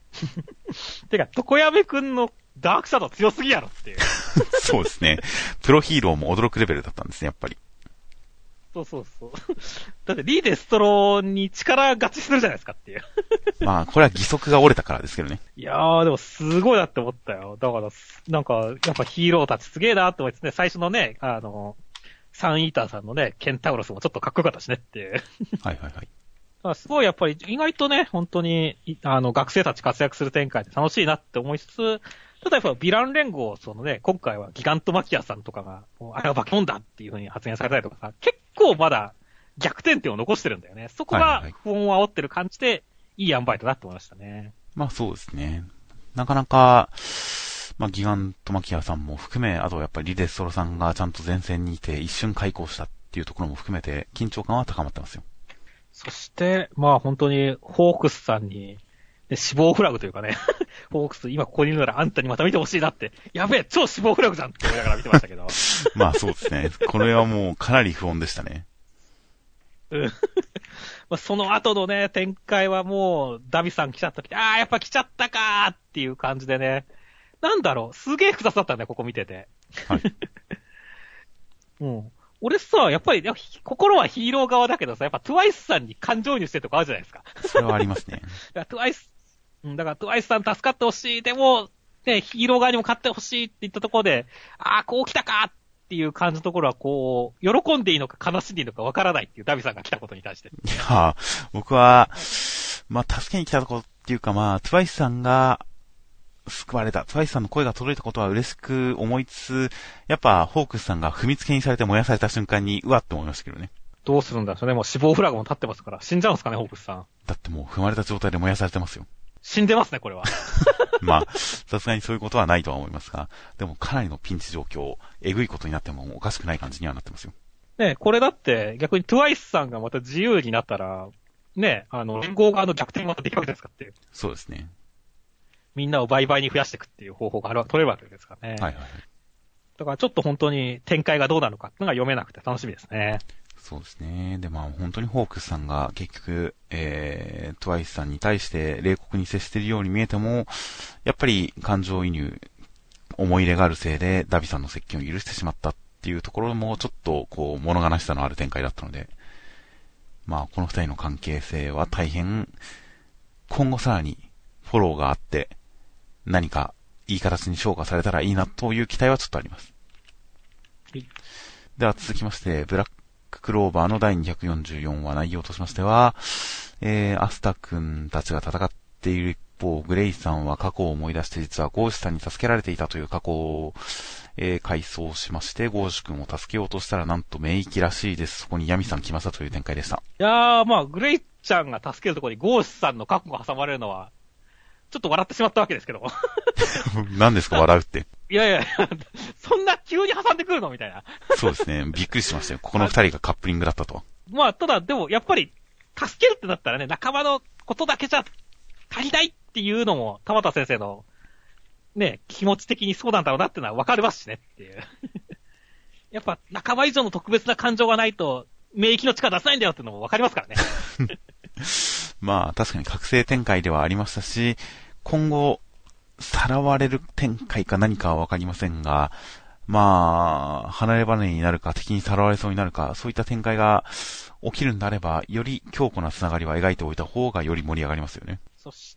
てか、床山くんのダークシャドウ強すぎやろっていう。 そうですね。プロヒーローも驚くレベルだったんですね、やっぱり。 そうそうそう。だってリーデストロに力がちするじゃないですかっていう。 まあ、これは義足が折れたからですけどね。 いやー、でもすごいなって思ったよ。だから、なんか、やっぱヒーローたちすげえなって思いつつね、最初のね、あの、サンイーターさんのね、ケンタウロスもちょっとかっこよかったしねっていう。 はいはいはい。 だすごいやっぱり意外とね、本当に、あの、学生たち活躍する展開で楽しいなって思いつつ、ただやっぱヴィラン連合、そのね、今回はギガントマキアさんとかが、あれは化け物だっていう風に発言されたりとかさ、結構まだ逆転点を残してるんだよね。そこが不穏を煽ってる感じで、いい塩梅だなって思いましたね。 まあそうですね。なかなか、まあギガントマキアさんも含め、あとやっぱりリデストロさんがちゃんと前線にいて一瞬開口したっていうところも含めて、緊張感は高まってますよ。 そして、まあ本当に、ホークスさんに、で死亡フラグというかね、ホークス今ここにいるならあんたにまた見てほしいなって、やべえ、超死亡フラグじゃんって思いながら見てましたけど。 まあそうですね。これはもうかなり不穏でしたね。 うん。まあその後のね、展開はもう、ダビさん来ちゃった時、ああ、やっぱ来ちゃったかーっていう感じでね、なんだろう、すげえ複雑だったんだよ、ここ見てて。はい。うん。俺さ、やっぱり、心はヒーロー側だけどさ、やっぱトゥワイスさんに感情移入してるとこあるじゃないですか。 それはありますね。 だからトゥワイス、うん、だからトゥワイスさん助かってほしい。でも、ね、ヒーロー側にも勝ってほしいって言ったところで、ああ、こう来たかっていう感じのところは、こう、喜んでいいのか悲しんでいいのかわからないっていうダビさんが来たことに対して。いや、僕は、まあ、助けに来たところっていうか、まあ、トゥワイスさんが、救われた。トゥワイスさんの声が届いたことは嬉しく思いつつ、やっぱ、ホークスさんが踏みつけにされて燃やされた瞬間に、うわって思いましたけどね。 どうするんだろうね。もう死亡フラグも立ってますから。死んじゃうんすかね、ホークスさん。 だってもう踏まれた状態で燃やされてますよ。 死んでますね、これは。 まあ、さすがにそういうことはないとは思いますが、でもかなりのピンチ状況、えぐいことになってもおかしくない感じにはなってますよ。 ね、これだって逆にトゥワイスさんがまた自由になったら、ね、あの、連合側の逆転がまたできるわけですかっていう。 そうですね。 みんなを倍々に増やしていくっていう方法がある取れるわけですからね。 はいはい。 だからちょっと本当に展開がどうなのかっていうのが読めなくて楽しみですね。 そうですね。で、まあ本当にホークスさんが結局、えー、トゥワイスさんに対して冷酷に接しているように見えても、やっぱり感情移入、思い入れがあるせいでダビさんの接近を許してしまったっていうところもちょっとこう物悲しさのある展開だったので、まあこの二人の関係性は大変、今後さらにフォローがあって、何かいい形に昇華されたらいいなという期待はちょっとあります。はい、では続きまして、ブラッククローバーのだいにひゃくよんじゅうよんわ内容としましては、えー、アスタ君たちが戦っている一方、グレイさんは過去を思い出して実はゴーシュさんに助けられていたという過去を、えー、回想しまして、ゴーシュ君を助けようとしたらなんと名域らしいです。そこにヤミさん来ましたという展開でした。 いやー、まあ、グレイちゃんが助けるところにゴーシュさんの過去が挟まれるのは、ちょっと笑ってしまったわけですけど。 何ですか笑うって。 いやいや、そんな急に挟んでくるのみたいな。 そうですね。びっくりしましたよ。ここの二人がカップリングだったと。 まあ、ただ、でも、やっぱり、助けるってなったらね、仲間のことだけじゃ足りないっていうのも、田畑先生の、ね、気持ち的にそうなんだろうなっていうのは分かりますしねっていう。やっぱ、仲間以上の特別な感情がないと、免疫の力出せないんだよっていうのも分かりますからね。 まあ、確かに覚醒展開ではありましたし、今後、さらわれる展開か何かはわかりませんが、まあ、離れ離れになるか、敵にさらわれそうになるか、そういった展開が起きるんであれば、より強固なつながりは描いておいた方がより盛り上がりますよね。 そして、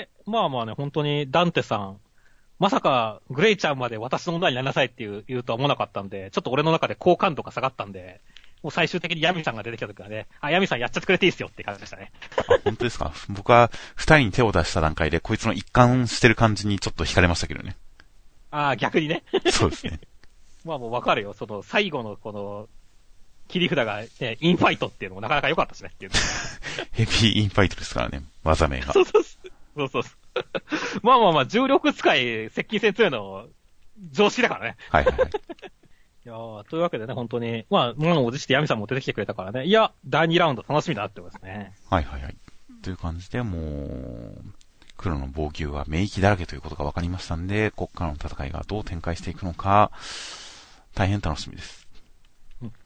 まあまあね、本当にダンテさん、まさかグレイちゃんまで私の女になりなさいっていう言うとは思わなかったんで、ちょっと俺の中で好感度が下がったんで、もう最終的にヤミさんが出てきた時はね、あ、ヤミさんやっちゃってくれていいっすよって感じでしたね。 あ、本当ですか。僕は二人に手を出した段階で、こいつの一貫してる感じにちょっと惹かれましたけどね。 ああ、逆にね。 そうですね。 まあもうわかるよ。その最後のこの、切り札がね、インファイトっていうのもなかなか良かったしねっていう。 ヘビーインファイトですからね、技名が。 そうそうそうそう。まあまあまあ、重力使い、接近戦強いの、常識だからね。 はいはいはい。 いやー、というわけでね、本当に、まあ、物を持してヤミさんも出てきてくれたからね。いや、だいにラウンド楽しみだってことですね。 はいはいはい。という感じで、もう、黒の防御は名域だらけということが分かりましたんで、ここからの戦いがどう展開していくのか、大変楽しみです。うん、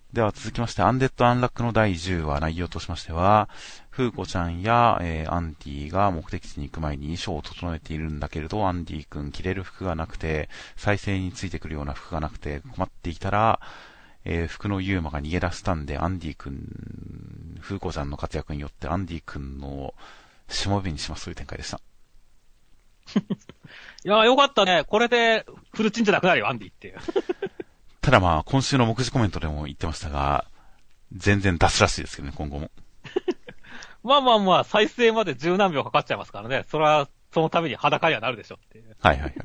では続きまして、アンデッド・アンラックのだいじゅうわ、内容としましては、フーコちゃんや、えー、アンディが目的地に行く前に衣装を整えているんだけれど、アンディ君着れる服がなくて、再生についてくるような服がなくて困っていたら、えー、服のユーマが逃げ出したんで、アンディ君、フーコちゃんの活躍によってアンディ君のしもべにしますという展開でした。 いやーよかったね。これでフルチンじゃなくなるよ、アンディっていう。 ただまあ、今週の目次コメントでも言ってましたが、全然出すらしいですけどね、今後も。 まあまあまあ、再生まで十何秒かかっちゃいますからね。それは、そのために裸にはなるでしょっていう。 はいはいはい。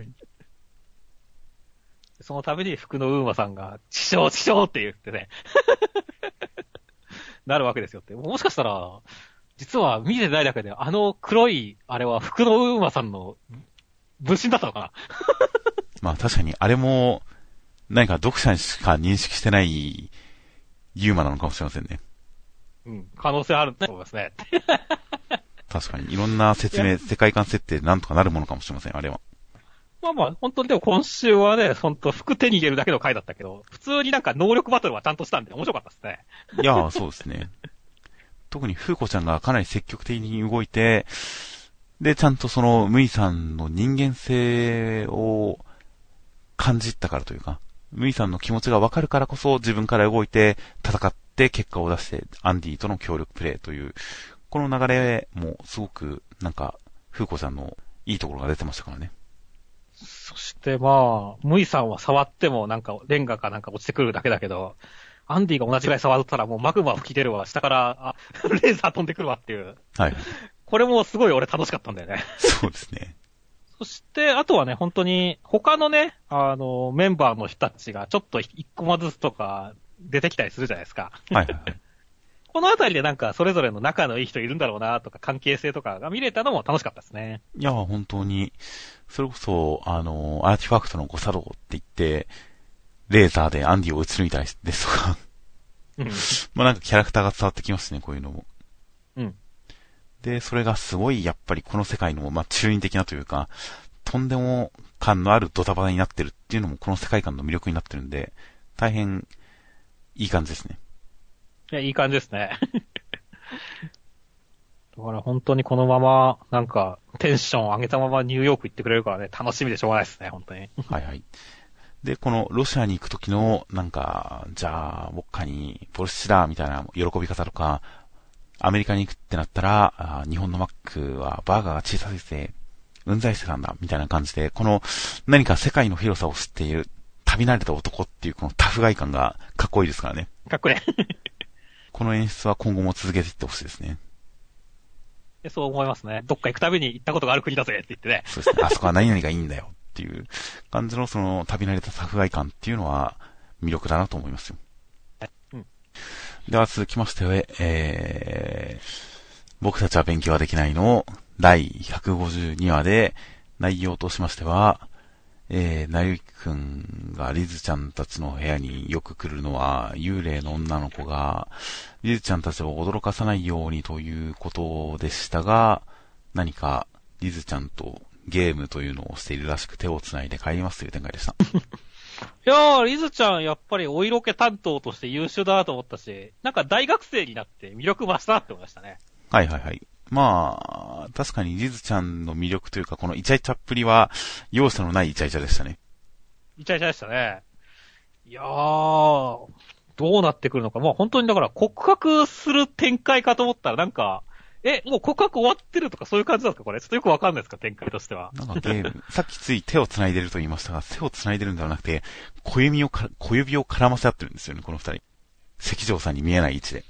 そのために服のウーマさんが、地上地上って言ってね。なるわけですよって。もしかしたら、実は見てないだけで、あの黒い、あれは服のウーマさんの分身だったのかな。 まあ確かに、あれも、何か読者にしか認識してないユーマなのかもしれませんね。 うん、可能性あると思いますね。 確かに、いろんな説明、世界観設定なんとかなるものかもしれません、あれは。 まあまあ、本当にでも今週はね、本当服手に入れるだけの回だったけど、普通になんか能力バトルはちゃんとしたんで面白かったですね。 いやー、そうですね。特にフーコちゃんがかなり積極的に動いて、で、ちゃんとその、ムイさんの人間性を感じたからというか、ムイさんの気持ちがわかるからこそ自分から動いて戦って結果を出してアンディとの協力プレイという、この流れもすごくなんか、フーコちゃんのいいところが出てましたからね。 そしてまあ、ムイさんは触ってもなんかレンガかなんか落ちてくるだけだけど、アンディが同じぐらい触ったらもうマグマ吹き出るわ、下から、あ、レーザー飛んでくるわっていう。はい。これもすごい俺楽しかったんだよね。 そうですね。 そして、あとはね、本当に、他のね、あの、メンバーの人たちがちょっと一個まずつとか出てきたりするじゃないですか。はいはいはい。このあたりでなんか、それぞれの仲のいい人いるんだろうなとか、関係性とかが見れたのも楽しかったですね。 いや、本当に、それこそ、あの、アーティファクトの誤作動って言って、レーザーでアンディを撃ち抜いたりですとか。うん。まあなんかキャラクターが伝わってきますね、こういうのも。うん。で、それがすごい、やっぱりこの世界の、まあ、中二的なというか、とんでも感のあるドタバタになってるっていうのもこの世界観の魅力になってるんで、大変いい感じですね。 いや、いい感じですね。だから本当にこのまま、なんか、テンション上げたままニューヨーク行ってくれるからね、楽しみでしょうがないですね、本当に。 はいはい。で、このロシアに行く時の、なんか、じゃあ、ウォッカにボルシチだ、みたいな喜び方とか、アメリカに行くってなったら、あ日本のマックはバーガーが小さいせい、うんざりしてたんだ、みたいな感じで、この何か世界の広さを知っている、旅慣れた男っていうこのタフガイ感がかっこいいですからね。 かっこいい。 この演出は今後も続けていってほしいですね。 そう思いますね。どっか行くたびに行ったことがある国だぜって言ってね。 そうですね。あそこは何々がいいんだよっていう感じのその旅慣れたタフガイ感っていうのは魅力だなと思いますよ。うん、では続きまして、えー、僕たちは勉強はできないのだいひゃくごじゅうにわで内容としましては、えー、なゆきくんがリズちゃんたちの部屋によく来るのは幽霊の女の子がリズちゃんたちを驚かさないようにということでしたが、何かリズちゃんとゲームというのをしているらしく手をつないで帰りますという展開でした。 いやー、リズちゃんやっぱりお色気担当として優秀だなと思ったし、なんか大学生になって魅力増したなって思いましたね。 はいはいはい。まあ、確かにリズちゃんの魅力というか、このイチャイチャっぷりは、容赦のないイチャイチャでしたね。 イチャイチャでしたね。いやー、どうなってくるのか。まあ本当にだから告白する展開かと思ったらなんか、え、もう告白終わってるとかそういう感じなんですかこれ。ちょっとよくわかんないですか展開としては。 なんかゲーム、さっきつい手を繋いでると言いましたが、手を繋いでるんではなくて、小指をか、小指を絡ませ合ってるんですよね、この二人。関城さんに見えない位置で。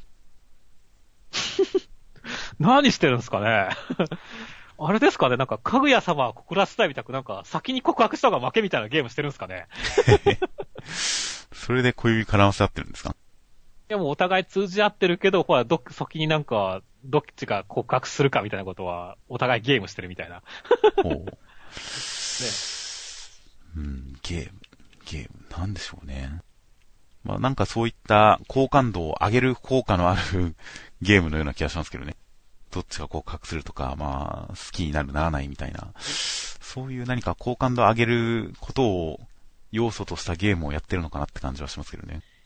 何してるんですかねあれですかねなんか、かぐや様は告らせたいみたくなんか、先に告白した方が負けみたいなゲームしてるんですかねそれで小指絡ませ合ってるんですか？ いやもうお互い通じ合ってるけど、ほら、どっ、先になんか、どっちが告白するかみたいなことは、お互いゲームしてるみたいな。ほう。ね。 うん、ゲーム、ゲーム、なんでしょうね。まあなんかそういった好感度を上げる効果のあるゲームのような気がしますけどね。どっちが告白するとか、まあ好きになるならないみたいな、そういう何か好感度を上げることを要素としたゲームをやってるのかなって感じはしますけどね。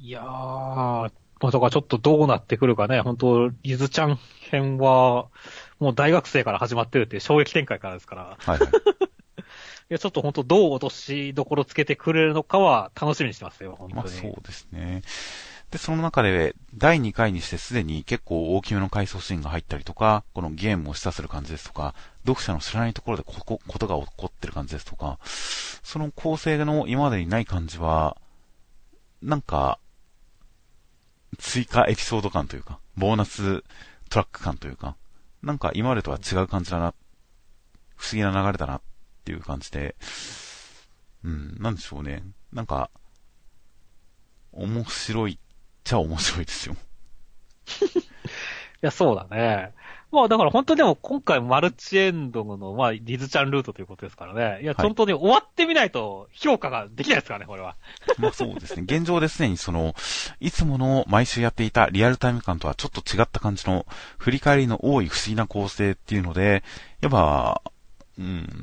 いやー、まあ、だからちょっとどうなってくるかね、本当リズちゃん編は、もう大学生から始まってるっていう衝撃展開からですから。はいはい。いや、ちょっと本当どう落としどころつけてくれるのかは楽しみにしてますよ、本当に。 まあそうですね。で、その中で、だいにかいにしてすでに結構大きめの回想シーンが入ったりとか、このゲームを示唆する感じですとか、読者の知らないところでここ、ことが起こってる感じですとか、その構成の今までにない感じは、なんか、追加エピソード感というか、ボーナストラック感というか、なんか今までとは違う感じだな、不思議な流れだなっていう感じで、うん、なんでしょうね。なんか、面白いっちゃ面白いですよ。 いや、そうだね。まあだから本当にでも今回マルチエンドの、まあリズちゃんルートということですからね。いや、本当に終わってみないと評価ができないですからね、これは。 まあそうですね。現状ですでにその、いつもの毎週やっていたリアルタイム感とはちょっと違った感じの振り返りの多い不思議な構成っていうので、やっぱ、うん、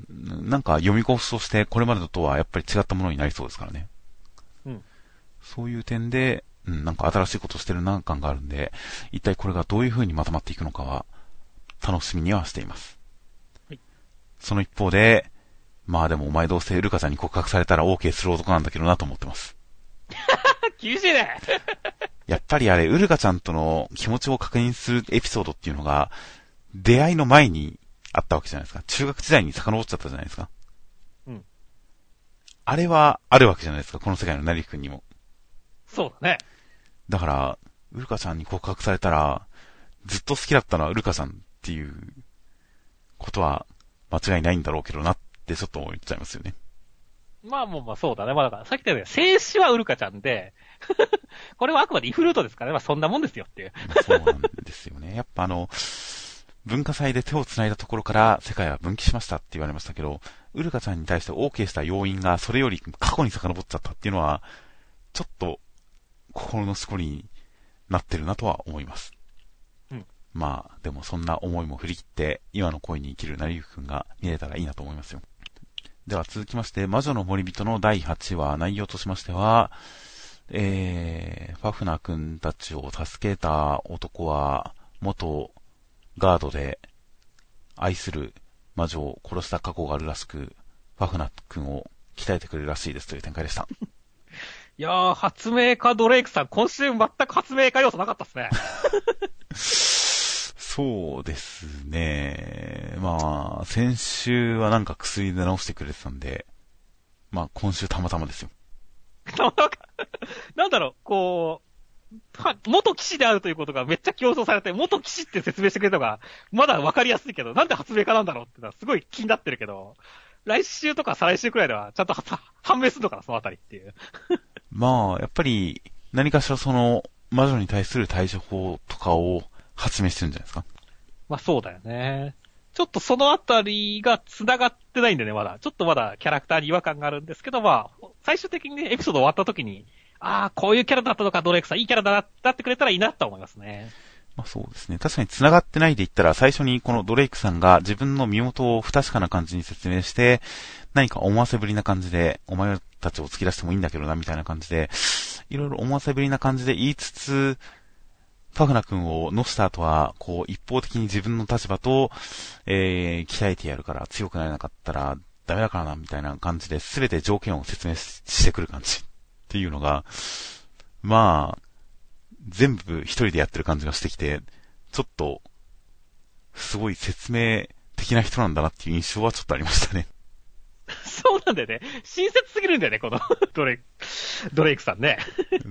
なんか読み越しとしてこれまでとはやっぱり違ったものになりそうですからね。うん。そういう点で、うん、なんか新しいことしてるな感があるんで、一体これがどういう風にまとまっていくのかは、楽しみにはしています。はい。その一方で、まあでもお前どうせルカちゃんに告白されたら OK する男なんだけどなと思ってます。 厳しいねやっぱりあれ、ウルカちゃんとの気持ちを確認するエピソードっていうのが、出会いの前にあったわけじゃないですか。中学時代に遡っちゃったじゃないですか。うん。あれはあるわけじゃないですか、この世界のナリフ君にも。 そうだね。 だから、ウルカちゃんに告白されたら、ずっと好きだったのはウルカさんっていうことは間違いないんだろうけどなってちょっと思っちゃいますよね。 まあもうまあそうだね。まあだからさっき言ったように静止はウルカちゃんで、これはあくまでリフルートですからね。まあそんなもんですよっていう。 まあ、そうなんですよね。やっぱあの、文化祭で手を繋いだところから世界は分岐しましたって言われましたけど、ウルカちゃんに対して OK した要因がそれより過去に遡っちゃったっていうのは、ちょっと心のしこりになってるなとは思います。うん。まあ、でもそんな思いも振り切って、今の恋に生きる成幸くんが見れたらいいなと思いますよ。では続きまして、魔女の森人のだいはちわ、内容としましては、えー、ファフナくんたちを助けた男は、元ガードで愛する魔女を殺した過去があるらしく、ファフナくんを鍛えてくれるらしいですという展開でした。 いやー、発明家ドレイクさん、今週全く発明家要素なかったっすね。 そうですね。まあ、先週はなんか薬で治してくれてたんで、まあ今週たまたまですよ。 たまたまか。なんだろう、こう、元騎士であるということがめっちゃ強調されて、元騎士って説明してくれたのが、まだわかりやすいけど、なんで発明家なんだろうってのはすごい気になってるけど、来週とか再来週くらいではちゃんと判明するのかな、そのあたりっていう。 まあ、やっぱり、何かしらその、魔女に対する対処法とかを発明してるんじゃないですか。 まあそうだよね。ちょっとそのあたりが繋がってないんでね、まだ。ちょっとまだキャラクターに違和感があるんですけど、まあ、最終的にね、エピソード終わった時に、ああ、こういうキャラだったのか、ドレイクさん、いいキャラだな、だってくれたらいいなと思いますね。 まあそうですね。確かに繋がってないで言ったら、最初にこのドレイクさんが自分の身元を不確かな感じに説明して、何か思わせぶりな感じで、お前たちを突き出してもいいんだけどな、みたいな感じで、いろいろ思わせぶりな感じで言いつつ、ファフナ君を乗せた後は、こう、一方的に自分の立場と、えー、鍛えてやるから強くなれなかったらダメだからな、みたいな感じで、すべて条件を説明 し, してくる感じっていうのが、まあ、全部一人でやってる感じがしてきて、ちょっと、すごい説明的な人なんだなっていう印象はちょっとありましたね。 そうなんだよね。親切すぎるんだよね、このドレイク、ドレイクさんね。 うん。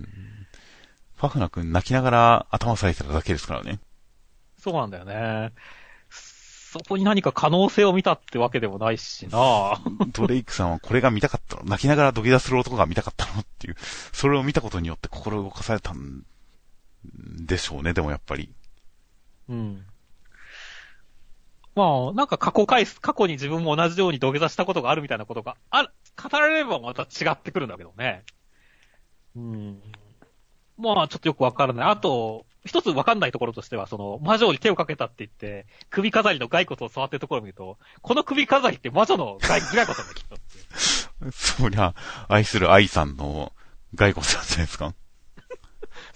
ファフナ君泣きながら頭さえてただけですからね。 そうなんだよね。そこに何か可能性を見たってわけでもないしなドレイクさんはこれが見たかったの、泣きながら土下座する男が見たかったのっていう、それを見たことによって心動かされたんでしょうね、でもやっぱり。 うん。まあ、なんか過去回す、過去に自分も同じように土下座したことがあるみたいなことがある、語られればまた違ってくるんだけどね。うん。まあ、ちょっとよくわからない。あと、一つわかんないところとしては、その、魔女に手をかけたって言って、首飾りの骸骨を触ってるところを見ると、この首飾りって魔女の骸骨だきっとって。 そりゃ、愛する愛さんの骸骨なんじゃないですか。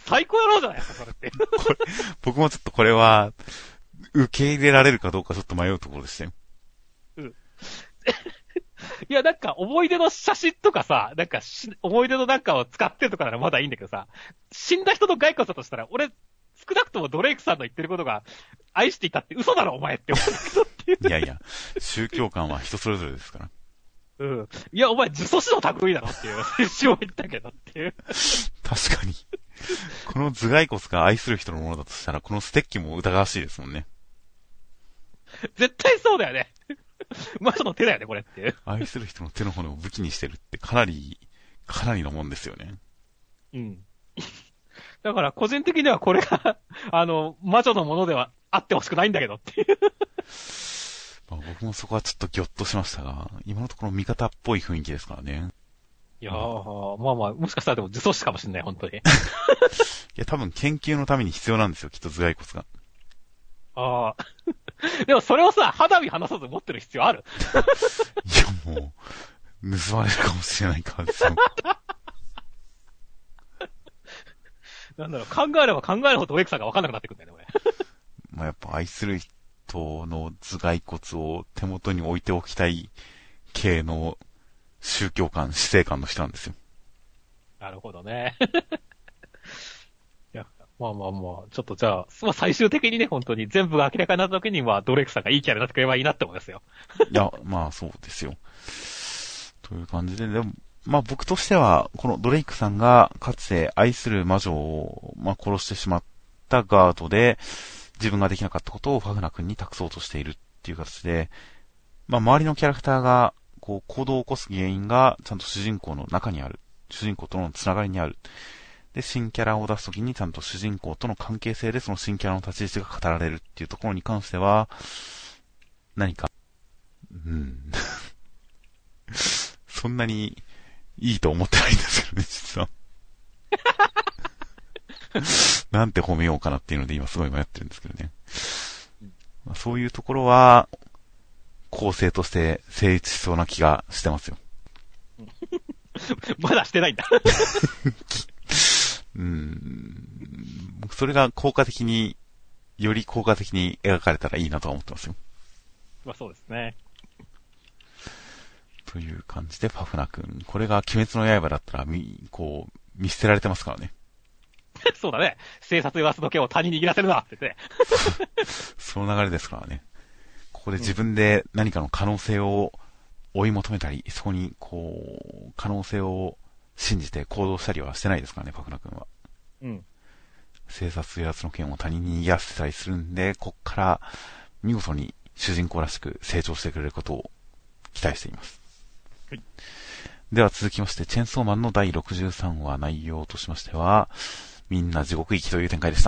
最高やろうじゃないですか、それって。 これ、僕もちょっとこれは、受け入れられるかどうかちょっと迷うところでしたよ。うん。 いや、なんか思い出の写真とかさ、なんかし思い出のなんかを使ってとかならまだいいんだけどさ、死んだ人の骸骨だとしたら、俺、少なくともドレイクさんの言ってることが、愛していたって嘘だろ、お前って思うんだけどっていう。 いやいや、宗教観は人それぞれですから。 うん。いや、お前、呪詛師の匠だろっていう、一応言ったけどっていう。 確かに。この頭蓋骨が愛する人のものだとしたら、このステッキも疑わしいですもんね。 絶対そうだよね。魔女の手だよね、これっていう。 愛する人の手の骨を武器にしてるってかなり、かなりのもんですよね。 うん。だから、個人的にはこれが、あの、魔女のものではあってほしくないんだけどっていう。 まあ、僕もそこはちょっとギョッとしましたが、今のところ味方っぽい雰囲気ですからね。 いやー、まあまあ、もしかしたらでも呪詛師かもしれない、本当に。いや、多分研究のために必要なんですよ、きっと頭蓋骨が。 ああ。でもそれをさ、肌身離さず持ってる必要ある？ いや、もう、盗まれるかもしれないからですよ。 なんだろう、考えれば考えるほどウェイクさんが分かんなくなってくるんだよね、これ。 まあやっぱ愛する人の頭蓋骨を手元に置いておきたい系の宗教観、死生観の人なんですよ。 なるほどね。いや、まあまあまあ、ちょっとじゃあ、まあ最終的にね、本当に全部が明らかになった時には、ドレイクさんがいいキャラになってくればいいなって思いますよ。 いや、まあそうですよ。という感じで、でも、まあ僕としては、このドレイクさんがかつて愛する魔女を、まあ、殺してしまったガードで、自分ができなかったことをファフナ君に託そうとしているっていう形で、まあ周りのキャラクターが、こう行動を起こす原因がちゃんと主人公の中にある。主人公とのつながりにある。で、新キャラを出すときにちゃんと主人公との関係性でその新キャラの立ち位置が語られるっていうところに関しては、何か、うん。そんなにいいと思ってないんですけどね、実は。なんて褒めようかなっていうので今すごい迷ってるんですけどね。まあ、そういうところは、構成として成立しそうな気がしてますよ。 まだしてないんだ。 うーん。それが効果的に、より効果的に描かれたらいいなとは思ってますよ。 まあそうですね。 という感じで、ファフナ君。これが鬼滅の刃だったら、み、こう、見捨てられてますからね。 そうだね。生殺言わすの剣を他に握らせるなって言って。 その流れですからね。ここで自分で何かの可能性を追い求めたり、そこに、こう、可能性を信じて行動したりはしてないですからね、ファフナ君は。 うん。 生殺威圧の剣を他人に握らせたりするんで、こっから見事に主人公らしく成長してくれることを期待しています。はい、では続きまして、チェンソーマンのだいろくじゅうさんわ内容としましては、みんな地獄行きという展開でした。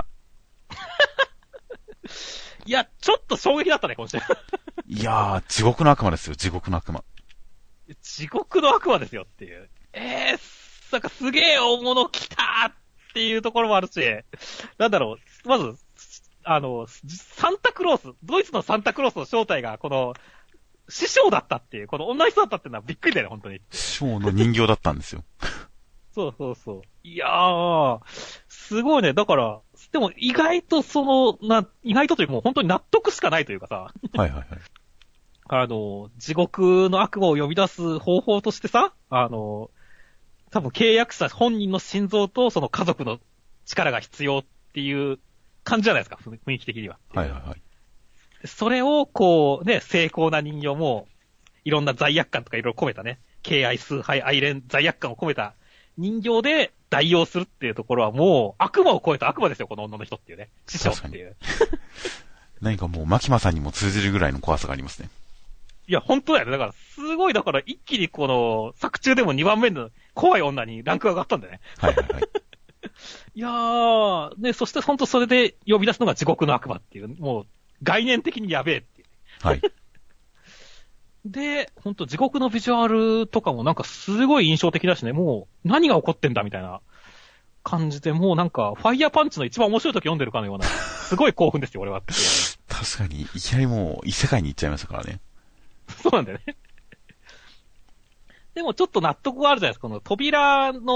いや、ちょっと衝撃だったね、今週。 いやー、地獄の悪魔ですよ、地獄の悪魔。 地獄の悪魔ですよっていう。えー、なんかすげえ大物来たーっていうところもあるし、なんだろう、まず、あの、サンタクロース、ドイツのサンタクロースの正体が、この、師匠だったっていう、この女の人だったっていうのはびっくりだよね、本当に。 師匠の人形だったんですよ。 そうそうそう。いやー、すごいね。だから、でも意外とその、な、意外とというかもう本当に納得しかないというかさ。 はいはいはい。 あの、地獄の悪魔を呼び出す方法としてさ、あの、多分契約者本人の心臓とその家族の力が必要っていう感じじゃないですか、雰囲気的には。 はいはいはい。 それをこう、ね、精巧な人形も、いろんな罪悪感とかいろいろ込めたね、敬愛崇拝愛恋罪悪感を込めた人形で代用するっていうところはもう悪魔を超えた悪魔ですよ、この女の人っていうね。師匠っていう。 何かもう、マキマさんにも通じるぐらいの怖さがありますね。 いや、本当だよね。だから、すごい、だから一気にこの、作中でもにばんめの怖い女にランクが上がったんだよね。 はいはいはい。 いやー、ね、そして本当それで呼び出すのが地獄の悪魔っていう、もう、概念的にやべえっていう。 はい。 で、ほんと地獄のビジュアルとかもなんかすごい印象的だしね、もう何が起こってんだみたいな感じで、もうなんかファイヤーパンチの一番面白い時読んでるかのような、すごい興奮ですよ、俺はって。 確かに、いきなりもう異世界に行っちゃいましたからね。 そうなんだよね。でもちょっと納得があるじゃないですか、この扉の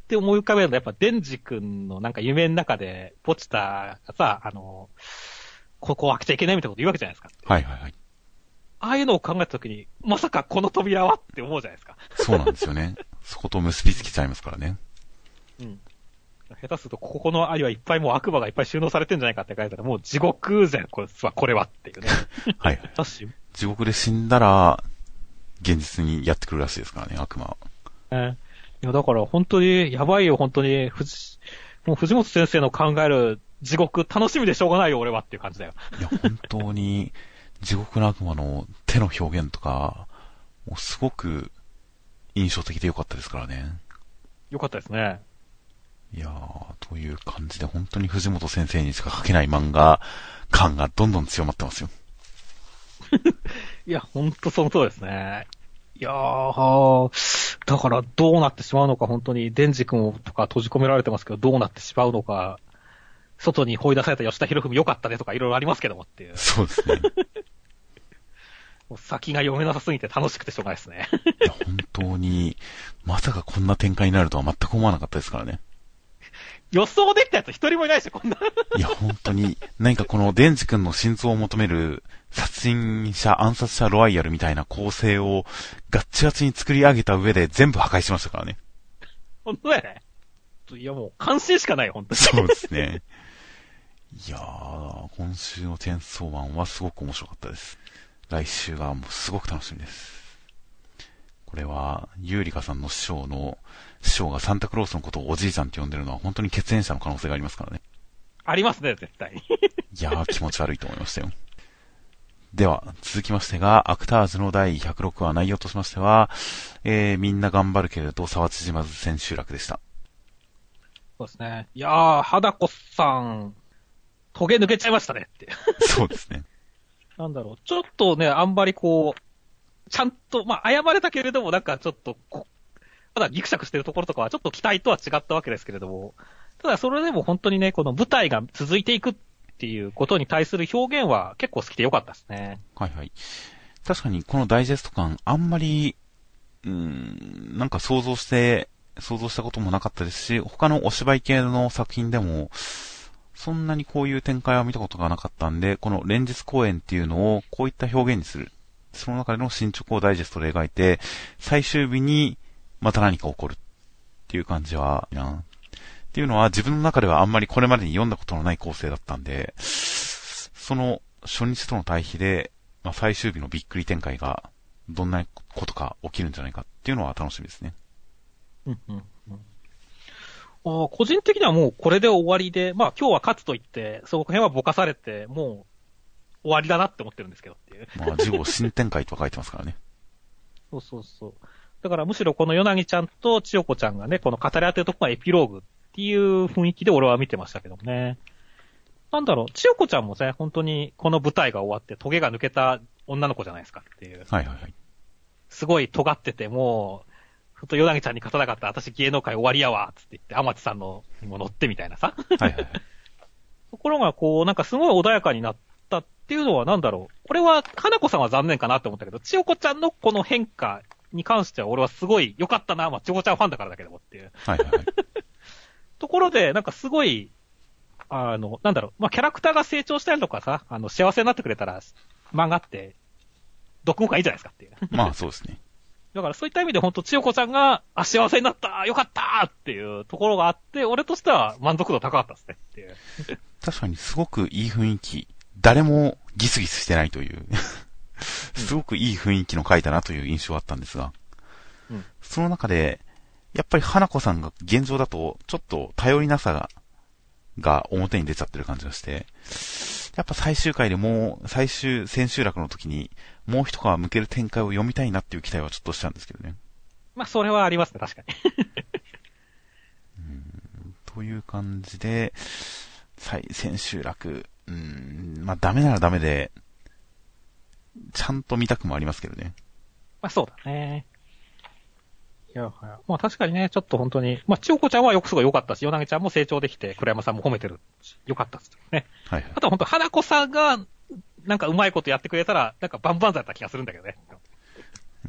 って思い浮かべるのはやっぱデンジ君のなんか夢の中で、ポチタがさ、あの、ここを開けちゃいけないみたいなこと言うわけじゃないですか。 はいはいはい。 ああいうのを考えたときに、まさかこの扉はって思うじゃないですか。 そうなんですよね。そこと結びつけちゃいますからね。 うん。下手すると、ここのありはいっぱいもう悪魔がいっぱい収納されてんじゃないかって書いたら、もう地獄ぜ、これは、これはっていうね。 はい。地獄で死んだら、現実にやってくるらしいですからね、悪魔は。 えー、いや、だから本当に、やばいよ、本当に、藤、もう藤本先生の考える地獄、楽しみでしょうがないよ、俺はっていう感じだよ。 いや、本当に、地獄の悪魔の手の表現とか、もうすごく印象的で良かったですからね。 良かったですね。 いやー、という感じで本当に藤本先生にしか描けない漫画感がどんどん強まってますよ。 いや、ほんとその通りですね。いやー、だからどうなってしまうのか、本当に、デンジ君とか閉じ込められてますけど、どうなってしまうのか、外に追い出された吉田博文良かったねとかいろいろありますけどもっていう。 そうですね。 もう先が読めなさすぎて楽しくてしょうがないですね。 いや、本当に、まさかこんな展開になるとは全く思わなかったですからね。 予想できたやつ一人もいないし、こんな。 いや、本当に、何かこのデンジ君の心臓を求める殺人者、暗殺者ロワイヤルみたいな構成をガッチガチに作り上げた上で全部破壊しましたからね。 本当だよね。いや、もう感心しかない、本当に。 そうですね。いやー、今週のチェンソーマンはすごく面白かったです。来週がもうすごく楽しみです。これは、ユーリカさんの師匠の、師匠がサンタクロースのことをおじいちゃんって呼んでるのは本当に血縁者の可能性がありますからね。 ありますね、絶対に。 いやー、気持ち悪いと思いましたよ。では、続きましてが、アクターズのだいひゃくろくわ内容としましては、えー、みんな頑張るけれど、差は縮まず千秋楽でした。 そうですね。いやー、花子さん、トゲ抜けちゃいましたねって。 そうですね。 なんだろう、ちょっとね、あんまりこう、ちゃんと、まあ、謝れたけれども、なんかちょっとこ、まだギクシャクしてるところとかはちょっと期待とは違ったわけですけれども、ただそれでも本当にね、この舞台が続いていくっていうことに対する表現は結構好きでよかったですね。 はいはい。確かにこのダイジェスト感、あんまり、うーん、なんか想像して、想像したこともなかったですし、他のお芝居系の作品でも、そんなにこういう展開は見たことがなかったんで、この連日公演っていうのをこういった表現にする。その中での進捗をダイジェストで描いて、最終日にまた何か起こるっていう感じは、なっていうのは自分の中ではあんまりこれまでに読んだことのない構成だったんで、その初日との対比で、まあ、最終日のびっくり展開がどんなことか起きるんじゃないかっていうのは楽しみですね。 うんうんうん、あ個人的にはもうこれで終わりで、まあ今日は勝つと言って、そこ辺はぼかされて、もう終わりだなって思ってるんですけどっていう。 まあ事後新展開とは書いてますからね。 そうそうそう。だからむしろこのヨナギちゃんと千代子ちゃんがね、この語り合ってるとこがエピローグっていう雰囲気で俺は見てましたけどもね。なんだろう、千代子ちゃんもね、本当にこの舞台が終わってトゲが抜けた女の子じゃないですかっていう。 はいはいはい。すごい尖ってて、もう、ほんとヨナギちゃんに勝たなかった私芸能界終わりやわ、つって言って、天地さんのにも乗ってみたいなさ。 はいはいはい。 ところがこう、なんかすごい穏やかになったっていうのはなんだろう。これは、花子さんは残念かなって思ったけど、千代子ちゃんのこの変化に関しては俺はすごい良かったな、まあ、千代子ちゃんファンだからだけどもっていう。 はいはいはい。ところで、なんかすごい、あの、なんだろう、まあ、キャラクターが成長したりとかさ、あの、幸せになってくれたら、漫画って、読後感いいじゃないですかっていう。 まあそうですね。 だからそういった意味で本当千代子ちゃんが、あ、幸せになったよかったっていうところがあって、俺としては満足度高かったですねっていう。 確かにすごくいい雰囲気。誰もギスギスしてないという。すごくいい雰囲気の回だなという印象あったんですが。うん、その中で、やっぱり花子さんが現状だと、ちょっと頼りなさが、が表に出ちゃってる感じがして、やっぱ最終回でもう、最終、千秋楽の時に、もう一皮向ける展開を読みたいなっていう期待はちょっとしたんですけどね。 まあ、それはありますね、確かに。 うーんという感じで、最、千秋楽、うーん、まあ、ダメならダメで、ちゃんと見たくもありますけどね。 まあ、そうだね。いや、まあ確かにね、ちょっと本当に、まあ千代子ちゃんはよくすごい良かったし、ヨナギちゃんも成長できて、倉山さんも褒めてるし、良かったですね。 はい、はい。 あとは本当、花子さんが、なんかうまいことやってくれたら、なんかバンバンだった気がするんだけどね。 う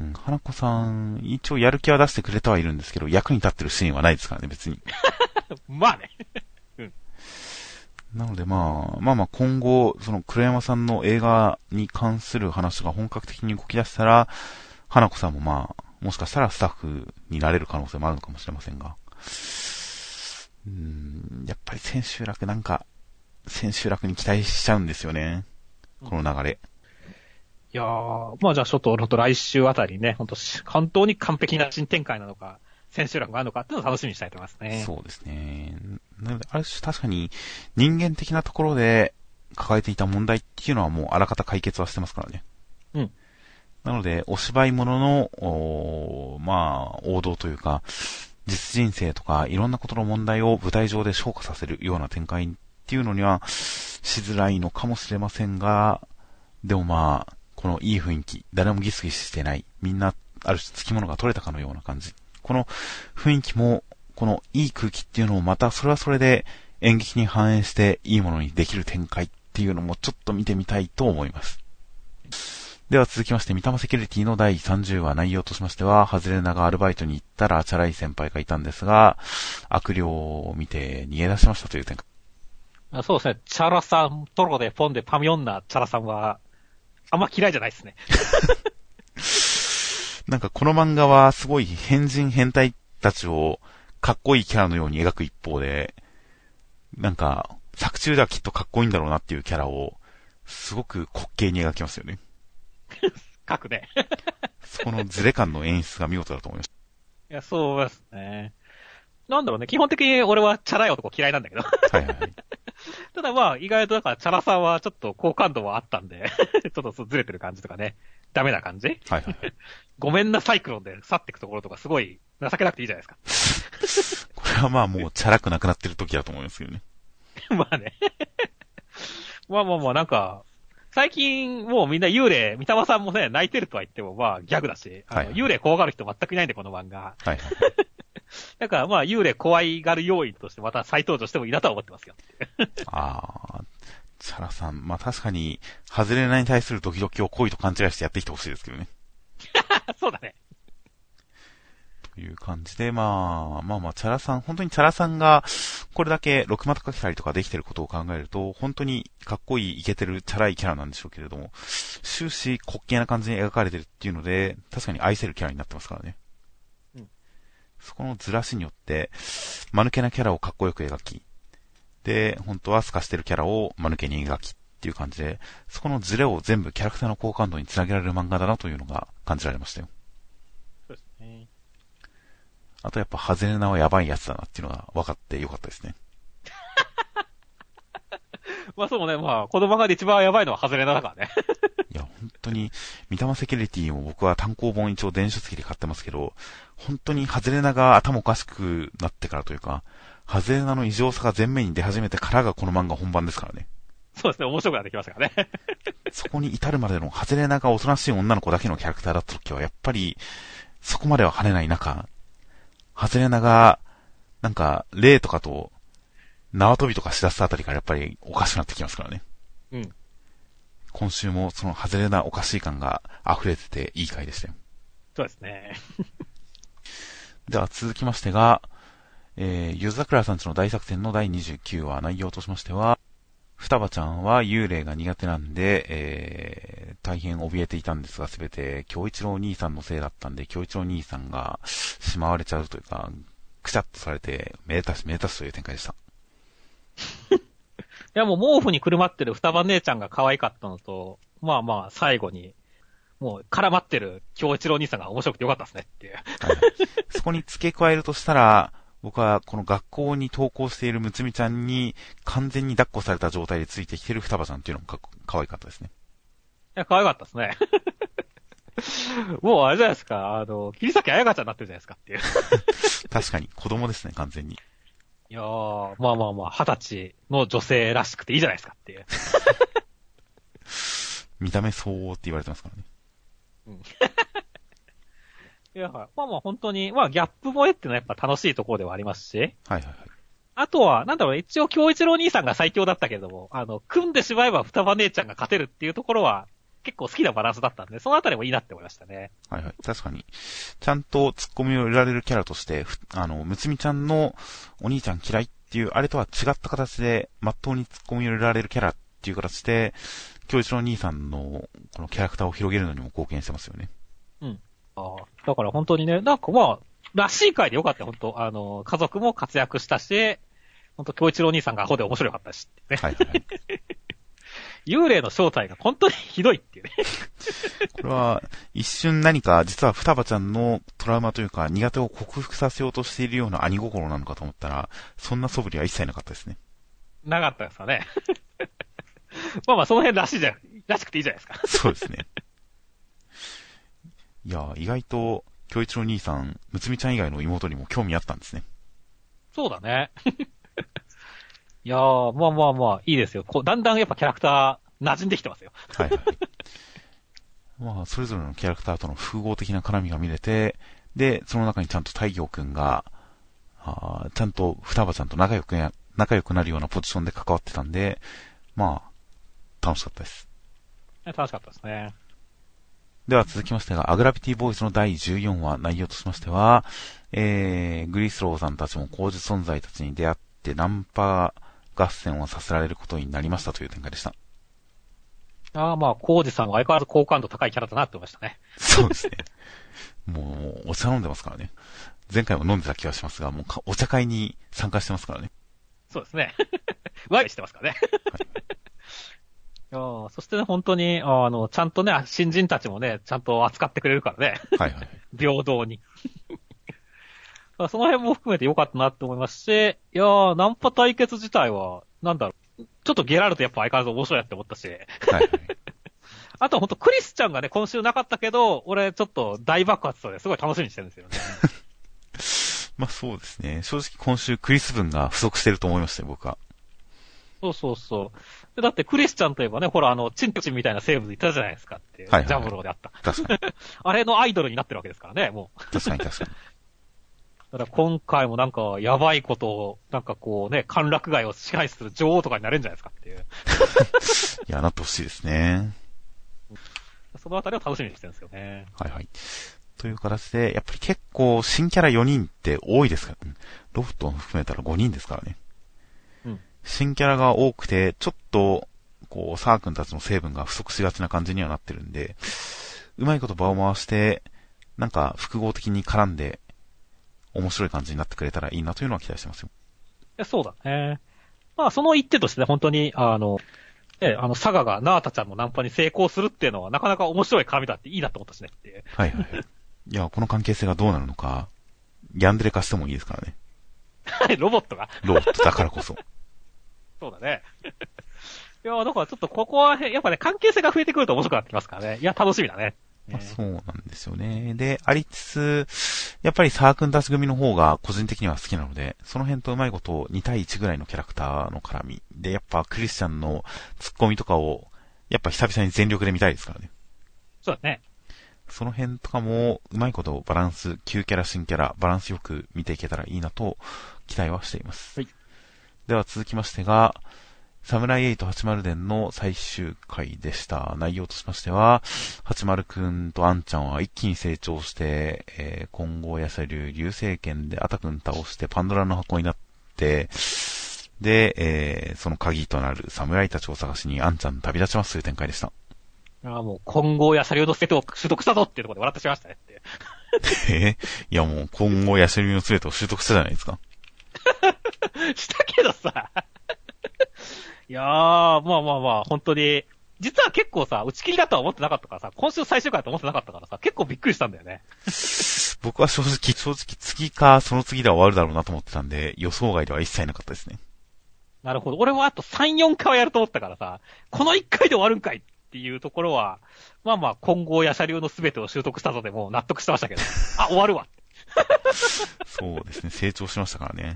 うん、花子さん、一応やる気は出してくれてはいるんですけど、役に立ってるシーンはないですからね、別に。 まあね。うん。 なのでまあ、まあまあ今後、その黒山さんの映画に関する話が本格的に動き出したら、花子さんもまあ、もしかしたらスタッフになれる可能性もあるのかもしれませんが。うーん、やっぱり千秋楽なんか、千秋楽に期待しちゃうんですよね。この流れ。 いやー、まあじゃあちょっと、ほんと来週あたりね、ほんと、本当に完璧な新展開なのか、千秋楽があるのかっていうのを楽しみにしたいと思いますね。 そうですね。なので、ある種確かに人間的なところで抱えていた問題っていうのはもうあらかた解決はしてますからね。 うん。 なので、お芝居ものの、おまあ、王道というか、実人生とかいろんなことの問題を舞台上で昇華させるような展開っていうのにはしづらいのかもしれませんが、でもまあ、このいい雰囲気、誰もギスギスしてない、みんなある種付き物が取れたかのような感じ。この雰囲気も、このいい空気っていうのをまたそれはそれで演劇に反映していいものにできる展開っていうのもちょっと見てみたいと思います。では続きまして、三玉セキュリティのだいさんじゅうわ内容としましては、ハズレナがアルバイトに行ったらチャラい先輩がいたんですが、悪霊を見て逃げ出しましたという展開。 あ、そうですね。チャラさん、トロでポンでパミョンなチャラさんは、あんま嫌いじゃないですね。 なんかこの漫画はすごい変人変態たちをかっこいいキャラのように描く一方で、なんか作中ではきっとかっこいいんだろうなっていうキャラをすごく滑稽に描きますよね。 書くね。 そこのズレ感の演出が見事だと思いました。 いや、そうですね。なんだろうね。基本的に俺はチャラい男嫌いなんだけど。はいはいはい。ただまあ、意外とだからチャラさんはちょっと好感度はあったんで、ちょっとずれてる感じとかね。ダメな感じはいはいはい。ごめんなサイクロンで去っていくところとかすごい情けなくていいじゃないですか。 これはまあもうチャラくなくなってる時だと思いますけどね。 まあね。まあまあまあなんか、最近もうみんな幽霊、三玉さんもね、泣いてるとは言ってもまあギャグだし、あの、はいはい、幽霊怖がる人全くいないんでこの漫画。はいはい。だからまあ幽霊怖いがる要因としてまた再登場してもいいなとは思ってますよ。 ああ、チャラさん、まあ確かに、外れないに対するドキドキを恋と勘違いしてやってきてほしいですけどね。 そうだね。 という感じで、まあ、まあまあ、チャラさん、本当にチャラさんが、これだけ六股かけたりとかできてることを考えると、本当にかっこいい、イケてる、チャラいキャラなんでしょうけれども、終始滑稽な感じに描かれてるっていうので、確かに愛せるキャラになってますからね。うん。そこのずらしによって、間抜けなキャラをかっこよく描き、で、本当は透かしてるキャラを間抜けに描きっていう感じで、そこのズレを全部キャラクターの好感度につなげられる漫画だなというのが感じられましたよ。そうですね。あとやっぱハゼレナはやばいやつだなっていうのが分かってよかったですね。 まあそうね、まあこの漫画で一番やばいのはハゼレナだからね。 いや本当に、三玉セキュリティも僕は単行本一応電子書籍で買ってますけど、本当にハゼレナが頭おかしくなってからというか、ハゼレナの異常さが前面に出始めてからがこの漫画本番ですからね。 そうですね、面白くなってきましたからね。 そこに至るまでのハゼレナがおとなしい女の子だけのキャラクターだった時はやっぱり、そこまでは跳ねない中、ハゼレナが、なんか、霊とかと、縄跳びとかしだすあたりからやっぱりおかしくなってきますからね。うん。今週もそのハゼレナおかしい感が溢れてていい回でしたよ。 そうですね。 では続きましてが、えー、ゆずざくらさんちの大作戦のだいにじゅうきゅうわ内容としましては、双葉ちゃんは幽霊が苦手なんで、えー、大変怯えていたんですが、すべて京一郎兄さんのせいだったんで、京一郎兄さんがしまわれちゃうというか、くしゃっとされて、めでたしめでたしという展開でした。 いやもう毛布にくるまってる双葉姉ちゃんが可愛かったのと、まあまあ最後に、もう絡まってる京一郎兄さんが面白くてよかったですねっていう。はい、 そこに付け加えるとしたら、僕はこの学校に登校しているむつみちゃんに完全に抱っこされた状態でついてきてる双葉ちゃんっていうのもか可愛かったですね。 いや、可愛かったですね。もうあれじゃないですか、あの、桐崎彩香ちゃんになってるじゃないですかっていう。 確かに、子供ですね、完全に。 いやー、まあまあまあ、二十歳の女性らしくていいじゃないですかっていう。 見た目相応って言われてますからね。うん。 いや、まあまあ本当に、まあギャップ萌えってのはやっぱ楽しいところではありますし。はいはいはい。あとは、なんだろう、一応京一郎兄さんが最強だったけれども、あの、組んでしまえば双葉姉ちゃんが勝てるっていうところは、 結構好きなバランスだったんで、そのあたりもいいなって思いましたね。 はいはい。確かに。ちゃんとツッコミを入れられるキャラとして、あの、むつみちゃんのお兄ちゃん嫌いっていう、あれとは違った形で、まっとうにツッコミを入れられるキャラっていう形で、京一郎兄さんのこのキャラクターを広げるのにも貢献してますよね。 うん。ああ。だから本当にね、なんかまあ、らしい回でよかったよ、本当あの、家族も活躍したし、本当京一郎兄さんがアホで面白かったしってね。はいはい、はい。幽霊の正体が本当にひどいっていうね。 これは、一瞬何か、実は双葉ちゃんのトラウマというか、苦手を克服させようとしているような兄心なのかと思ったら、そんな素振りは一切なかったですね。 なかったですかね。まあまあ、その辺らしいじゃん、らしくていいじゃないですか。 そうですね。いや、意外と、京一郎兄さん、むつみちゃん以外の妹にも興味あったんですね。 そうだね。いやー、まあまあまあ、いいですよ。こうだんだんやっぱキャラクター、馴染んできてますよ。 はいはい。まあ、それぞれのキャラクターとの複合的な絡みが見れて、で、その中にちゃんと太陽くんが、あちゃんと双葉ちゃんと仲良くや、仲良くなるようなポジションで関わってたんで、まあ、楽しかったです。 楽しかったですね。 では続きましてが、アグラビティボーイズのだいじゅうよんわ、内容としましては、えー、グリスローさんたちも工事存在たちに出会ってナンパ合戦をさせられることになりましたという展開でした。 ああ、まあ、コウジさんは相変わらず好感度高いキャラだなって思いましたね。 そうですね。もう、お茶飲んでますからね。前回も飲んでた気がしますが、もうお茶会に参加してますからね。 そうですね。ワイしてますからね。はいいやそしてね、本当に、あの、ちゃんとね、新人たちもね、ちゃんと扱ってくれるからね。 はいはい。 平等に。その辺も含めて良かったなって思いますし、いやー、ナンパ対決自体は、なんだろう、ちょっとゲラルとやっぱ相変わらず面白いなって思ったし。はいはい。あとほんとクリスちゃんがね、今週なかったけど、俺ちょっと大爆発とですごい楽しみにしてるんですよね。 まあそうですね。正直今週クリス分が不足してると思いましたよ、僕は。 そうそうそう。でだってクリスちゃんといえばね、ほらあの、チンチンみたいな生物いたじゃないですかって。はいはいはい、ジャブローであった。 確かに。 あれのアイドルになってるわけですからね、もう。 確かに確かに。 だから今回もなんか、やばいことを、なんかこうね、歓楽街を支配する女王とかになれるんじゃないですかっていう。 いや、なってほしいですね。 そのあたりを楽しみにしてるんですよね。 はいはい。という形で、やっぱり結構新キャラよにんって多いですから、ね、ロフトを含めたらごにんですからね。うん。新キャラが多くて、ちょっと、こう、サー君たちの成分が不足しがちな感じにはなってるんで、うまいこと場を回して、なんか複合的に絡んで、面白い感じになってくれたらいいなというのは期待してますよ。 いや、そうだね。まあ、その一手としてね、本当に、あの、え、あの、サガがナータちゃんのナンパに成功するっていうのは、なかなか面白い絡みだっていいなと思ったしねっていう。 はいはい。いや、この関係性がどうなるのか、ギャンデレ化してもいいですからね。 はい、ロボットがロボットだからこそ。 そうだね。いや、だからちょっとここは、やっぱね、関係性が増えてくると面白くなってきますからね。いや、楽しみだね。 まあ、そうなんですよね。で、ありつつ、やっぱりサークンたち組の方が個人的には好きなので、その辺とうまいことに対いちぐらいのキャラクターの絡み。で、やっぱクリスチャンのツッコミとかを、やっぱ久々に全力で見たいですからね。 そうだね。 その辺とかも、うまいことバランス、旧キャラ、新キャラ、バランスよく見ていけたらいいなと、期待はしています。はい。では続きましてが、サムライエイトはちじゅう伝の最終回でした。内容としましては、はちじゅうくんとアンちゃんは一気に成長して、えー、金剛やさ流、流星剣でアタくん倒してパンドラの箱になって、で、えー、その鍵となる侍たちを探しにアンちゃん旅立ちますという展開でした。 ああ、もう金剛や車両の全てを習得したぞっていうところで笑ってしまいましたねって。 えー、いやもう金剛や車両の全てを習得したじゃないですか。 したけどさ。いやー、まあまあまあ、本当に、実は結構さ、打ち切りだとは思ってなかったからさ、今週最終回だと思ってなかったからさ、結構びっくりしたんだよね。 僕は正直、正直次かその次では終わるだろうなと思ってたんで、予想外では一切なかったですね。 なるほど。俺はあとさん、よんかいはやると思ったからさ、このいっかいで終わるんかいっていうところは、まあまあ、金剛や車両の全てを習得したのでもう納得してましたけど、あ、終わるわ。 そうですね、成長しましたからね。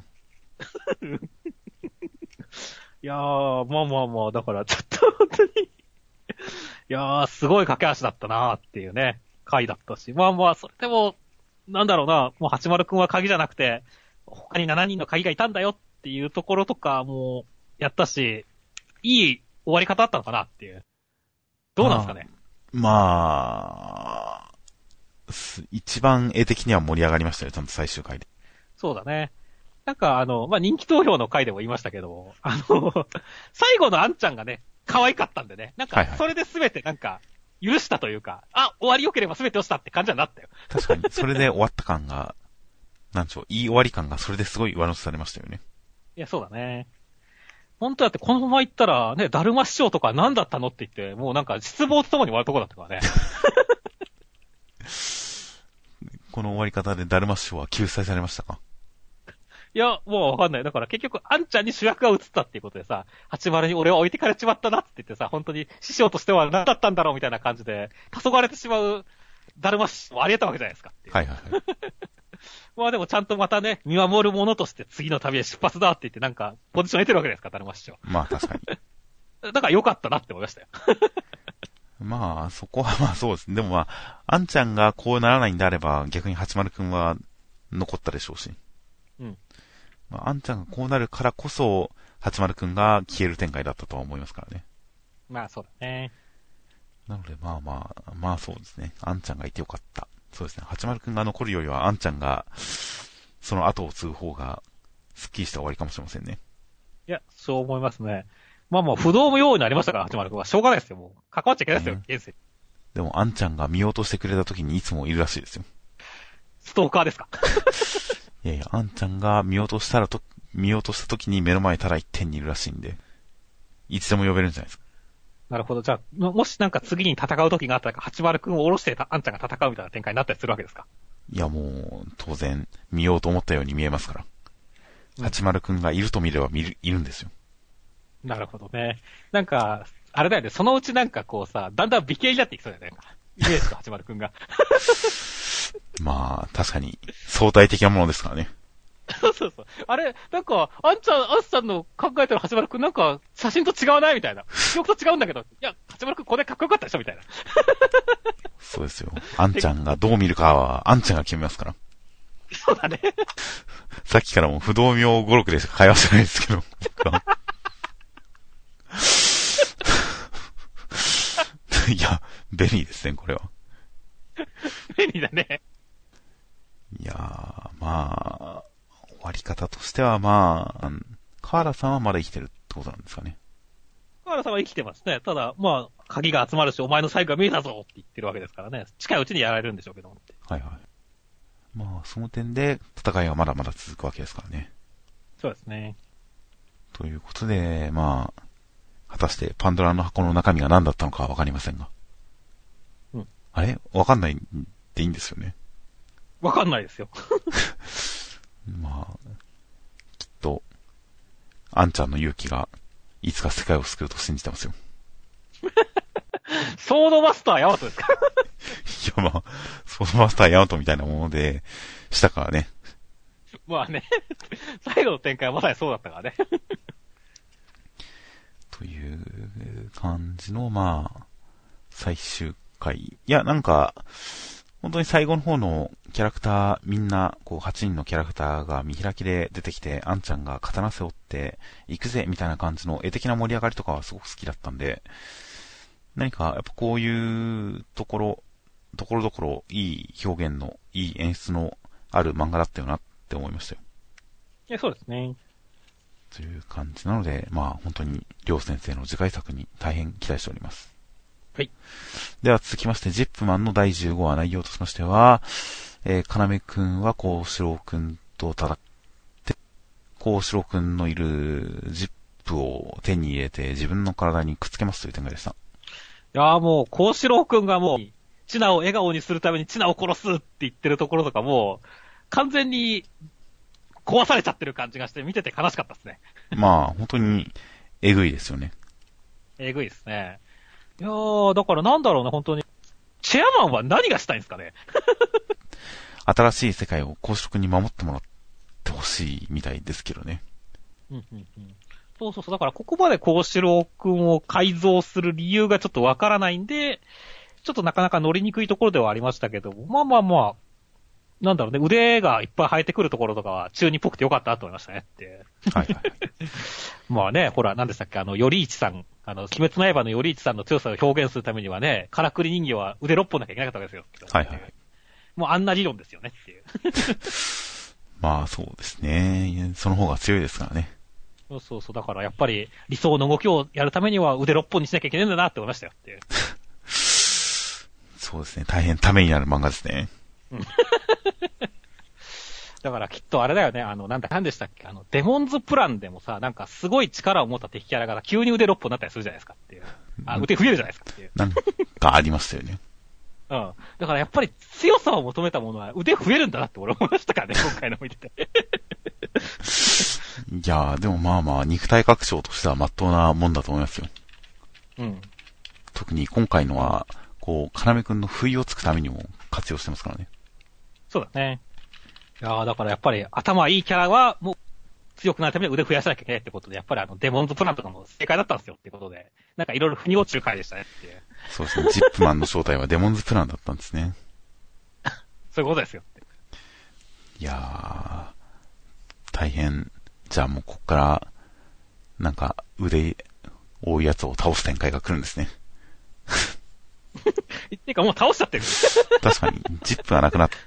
いやー、まあまあまあ、だからちょっと本当に、いやー、すごい駆け足だったなーっていうね、回だったし、まあまあ、それでも、なんだろうな、もうはちまるくんは鍵じゃなくて、他にしちにんの鍵がいたんだよっていうところとかもやったし、いい終わり方だったのかなっていう。どうなんですかね。 まあ、一番絵的には盛り上がりましたよ、ちゃんと最終回で。 そうだね。なんかあの、まあ、人気投票の回でも言いましたけど、あの、最後のあんちゃんがね、可愛かったんでね、なんか、それで全てなんか、許したというか、はいはい、あ、終わり良ければ全て落ちたって感じになったよ。 確かに、それで終わった感が、なんでしょう、いい終わり感がそれですごい上乗せされましたよね。 いや、そうだね。本当だってこのまま行ったら、ね、だるま師匠とか何だったのって言って、もうなんか失望とともに終わるとこだったからね。 この終わり方でだるま師匠は救済されましたか？ いや、もうわかんない。だから結局、あんちゃんに主役が移ったっていうことでさ、はちまるに俺は置いてかれちまったなって言ってさ、本当に師匠としては何だったんだろうみたいな感じで、黄昏れてしまう、だるま師匠もあり得たわけじゃないですか。 はいはいはい。 まあでもちゃんとまたね、見守る者として次の旅へ出発だって言ってなんか、ポジション得てるわけですか、だるま師匠。 まあ確かに。 だから良かったなって思いましたよ。 まあ、そこはまあそうですね。でもまあ、あんちゃんがこうならないんであれば、逆にはちまるくんは残ったでしょうし。うん。まあ、あんちゃんがこうなるからこそ、はちまるくんが消える展開だったとは思いますからね。 まあそうだね。 なのでまあまあ、まあそうですね。あんちゃんがいてよかった。そうですね。はちまるくんが残るよりは、あんちゃんが、その後を継ぐ方が、スッキリした終わりかもしれませんね。 いや、そう思いますね。まあもう不動無用になりましたから、はちまるくんは。しょうがないですよ、もう。関わっちゃいけないですよ、現世。 でも、あんちゃんが見落としてくれた時にいつもいるらしいですよ。 ストーカーですか？ いやいや、あんちゃんが見落としたらと、見落とした時に目の前ただ一点にいるらしいんで、いつでも呼べるんじゃないですか。 なるほど。じゃあ、もしなんか次に戦う時があったら、はちまるくんを下ろしてあんちゃんが戦うみたいな展開になったりするわけですか？ いやもう、当然、見ようと思ったように見えますから。うん、はちまるくんがいると見れば見る、いるんですよ。 なるほどね。なんか、あれだよね、そのうちなんかこうさ、だんだん美形になっていきそうだよね。イメージとはちまるくんが。 まあ、確かに、相対的なものですからね。 そうそうそう。あれ、なんか、あんちゃん、あんさんの考えてるはちまるくんなんか、写真と違うないみたいな。記憶と違うんだけど、いや、はちまるくんこれかっこよかったでしょみたいな。 そうですよ。あんちゃんがどう見るかは、あんちゃんが決めますから。 そうだね。 さっきからもう不動明語録でしか会話してないですけど。いや、便利ですね、これは。 便利だね。 いやー、まあ、終わり方としてはまあ、河原さんはまだ生きてるってことなんですかね。 河原さんは生きてますね。ただ、まあ、鍵が集まるし、お前の最後が見えたぞって言ってるわけですからね。近いうちにやられるんでしょうけども。 はいはい。まあ、その点で戦いはまだまだ続くわけですからね。 そうですね。 ということで、まあ、果たしてパンドラの箱の中身が何だったのかはわかりませんが。うん。あれわかんないでいいんですよね。 わかんないですよ。 まあ、きっと、あんちゃんの勇気が、いつか世界を救うと信じてますよ。 ソードマスターヤマトですか？ いやまあ、ソードマスターヤマトみたいなもので、したからね。 まあね、最後の展開はまさにそうだったからね。 という感じの、まあ、最終回。いや、なんか、本当に最後の方のキャラクター、みんな、こう、はちにんのキャラクターが見開きで出てきて、あんちゃんが刀背負って、行くぜみたいな感じの絵的な盛り上がりとかはすごく好きだったんで、何か、やっぱこういうところ、ところどころ、いい表現の、いい演出のある漫画だったよなって思いましたよ。 いや、そうですね。 という感じなので、まあ、本当に、りょう先生の次回作に大変期待しております。 はい。 では続きまして、ジップマンのだいじゅうごわ内容としましては、えー、かなめくんはこうしろうくんと戦って、こうしろうくんのいるジップを手に入れて自分の体にくっつけますという展開でした。 いやーもう、こうしろうくんがもう、チナを笑顔にするためにチナを殺すって言ってるところとかもう、完全に壊されちゃってる感じがして見てて悲しかったですね。 まあ、本当に、えぐいですよね。 えぐいですね。いやー、だからなんだろうね、本当に。チェアマンは何がしたいんですかね。 新しい世界を公職に守ってもらってほしいみたいですけどね。 うんうんうん。そうそうそう。だからここまでこうしろうくんを改造する理由がちょっとわからないんで、ちょっとなかなか乗りにくいところではありましたけども、まあまあまあ、なんだろうね、腕がいっぱい生えてくるところとかは中二っぽくてよかったと思いましたねって。はいはい。まあね、ほら、何でしたっけ、あの、よりいちさんあの、鬼滅の刃の頼一さんの強さを表現するためにはね、からくり人形は腕ろっぽんなきゃいけなかったわけですよ。 はいはい。 もうあんな理論ですよねっていう。 まあそうですね。その方が強いですからね。 そうそうそう。だからやっぱり理想の動きをやるためには腕ろっぽんにしなきゃいけないんだなって思いましたよっていう。 そうですね。大変ためになる漫画ですね。 だからきっとあれだよね。あの、なんだ、なんでしたっけあの、デモンズプランでもさ、なんかすごい力を持った敵キャラが急に腕ろっぽんになったりするじゃないですかっていう。あ、腕増えるじゃないですかっていう。 なんかありましたよね。 うん。だからやっぱり強さを求めたものは腕増えるんだなって俺思いましたからね、今回の見てて。 いやー、でもまあまあ、肉体拡張としては真っ当なもんだと思いますよ。 うん。 特に今回のは、こう、かなめくんの不意をつくためにも活用してますからね。 そうだね。いやー、だからやっぱり頭いいキャラは、もう、強くなるために腕増やさなきゃいけないってことで、やっぱりあの、デモンズプランとかも正解だったんですよってことで、なんかいろいろ腑に落ちる回でしたねっていう。 そうですね。ジップマンの正体はデモンズプランだったんですね。 そういうことですよって。 いやー、大変。じゃあもうこっから、なんか腕多いやつを倒す展開が来るんですね。 っていうかもう倒しちゃってる。 確かに、ジップがなくなって、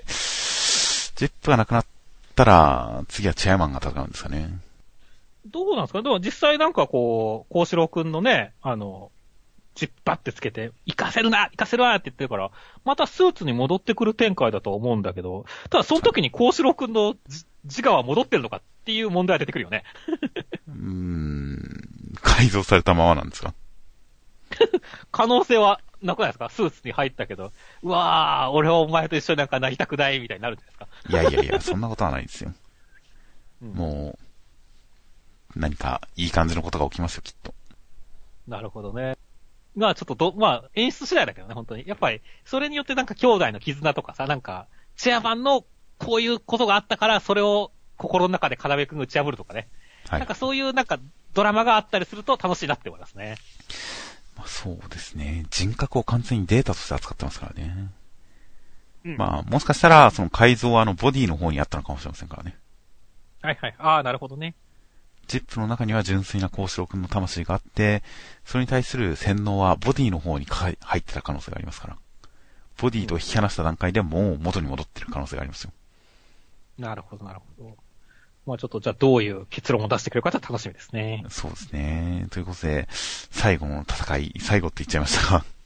ジップがなくなったら、次はチェアマンが戦うんですかね。 どうなんですか？でも実際なんかこう、幸四郎くんのね、あの、ジッパってつけて、行かせるな行かせるなって言ってるから、またスーツに戻ってくる展開だと思うんだけど、ただその時に幸四郎くんの自我は戻ってるのかっていう問題が出てくるよね。 うーん、改造されたままなんですか？ 可能性はなくないですか？スーツに入ったけど、うわー、俺はお前と一緒になんかなりたくないみたいになるんじゃないですか？いやいやいや、そんなことはないですよ。うん、もう、何かいい感じのことが起きますよ、きっと。 なるほどね。まあちょっとど、まあ演出次第だけどね、本当に。やっぱり、それによってなんか兄弟の絆とかさ、なんか、チェアマンのこういうことがあったから、それを心の中で要くんが打ち破るとかね。はい。なんかそういうなんかドラマがあったりすると楽しいなって思いますね。 まあそうですね。人格を完全にデータとして扱ってますからね。うん、まあもしかしたら、その改造はあのボディの方にあったのかもしれませんからね。 はいはい。ああ、なるほどね。 ジップの中には純粋な幸四郎くんの魂があって、それに対する洗脳はボディの方に入ってた可能性がありますから。ボディと引き離した段階でもう元に戻ってる可能性がありますよ。 なるほど、なるほど。まあちょっとじゃあどういう結論を出してくれるか楽しみですね。 そうですね。ということで、最後の戦い、最後って言っちゃいましたが。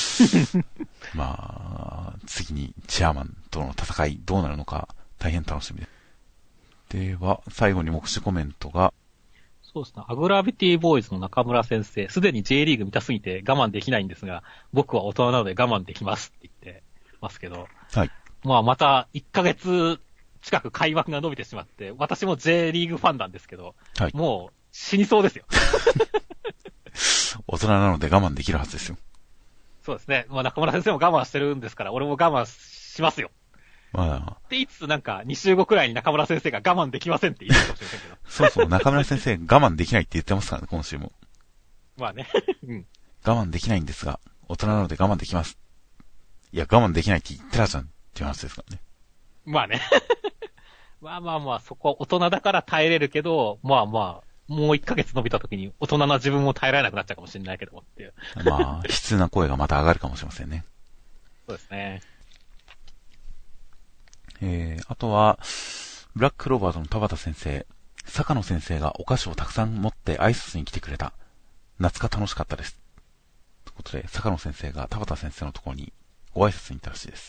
まあ、次にチェアマンとの戦いどうなるのか大変楽しみです。では、最後に目視コメントが、 そうですね。アグラビティボーイズの中村先生、すでに J リーグ見たすぎて我慢できないんですが、僕は大人なので我慢できますって言ってますけど。 はい。 まあまたいっかげつ近く開幕が伸びてしまって、私も J リーグファンなんですけど、はい、もう死にそうですよ。 大人なので我慢できるはずですよ。 そうですね。まあ中村先生も我慢してるんですから、俺も我慢しますよ。 まあ、 って言いつつなんかに週後くらいに中村先生が我慢できませんって言ってるかもしれませんけど。 そうそう、中村先生我慢できないって言ってますからね、今週も。 まあね。うん。 我慢できないんですが、大人なので我慢できます。いや、我慢できないって言ってたじゃんっていう話ですからね。 まあね。まあまあまあ、そこは大人だから耐えれるけど、まあまあ、もういっかげつ伸びた時に大人な自分も耐えられなくなっちゃうかもしれないけどもっていう。 まあ、悲痛な声がまた上がるかもしれませんね。 そうですね。 えー、あとは、ブラックローバーズの田畑先生、坂野先生がお菓子をたくさん持って挨拶に来てくれた。夏が楽しかったです。ということで、坂野先生が田畑先生のところにご挨拶に行ったらしいです。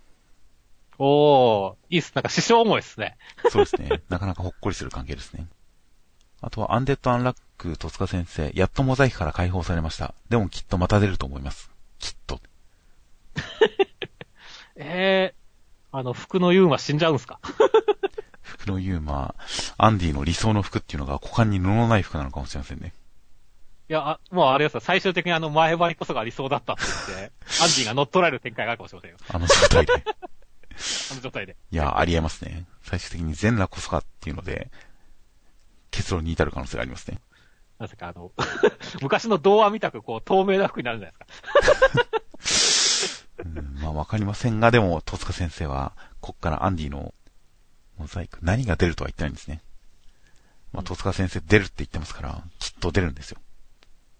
おー、いいっす。なんか師匠思いですね。 そうですね。なかなかほっこりする関係ですね。あとは、アンデッド・アンラック戸塚先生、やっとモザイクから解放されました。でもきっとまた出ると思います。きっと。 えー、あの、服のユーマ死んじゃうんすか？ 服のユーマ、アンディの理想の服っていうのが股間に布のない服なのかもしれませんね。 いや、あもうあれですよ、最終的にあの前張りこそが理想だったって言って、アンディが乗っ取られる展開があるかもしれませんよ。 あの状態で。 あの状態で。 いや、ありえますね。最終的に全裸こそかっていうので、結論に至る可能性がありますね。 なぜかあの、昔の童話みたくこう透明な服になるんじゃないですか。 うん、まあわかりませんが、でも、戸塚先生は、こっからアンディのモザイク、何が出るとは言ってないんですね。まあ、戸塚先生出るって言ってますから、きっと出るんですよ。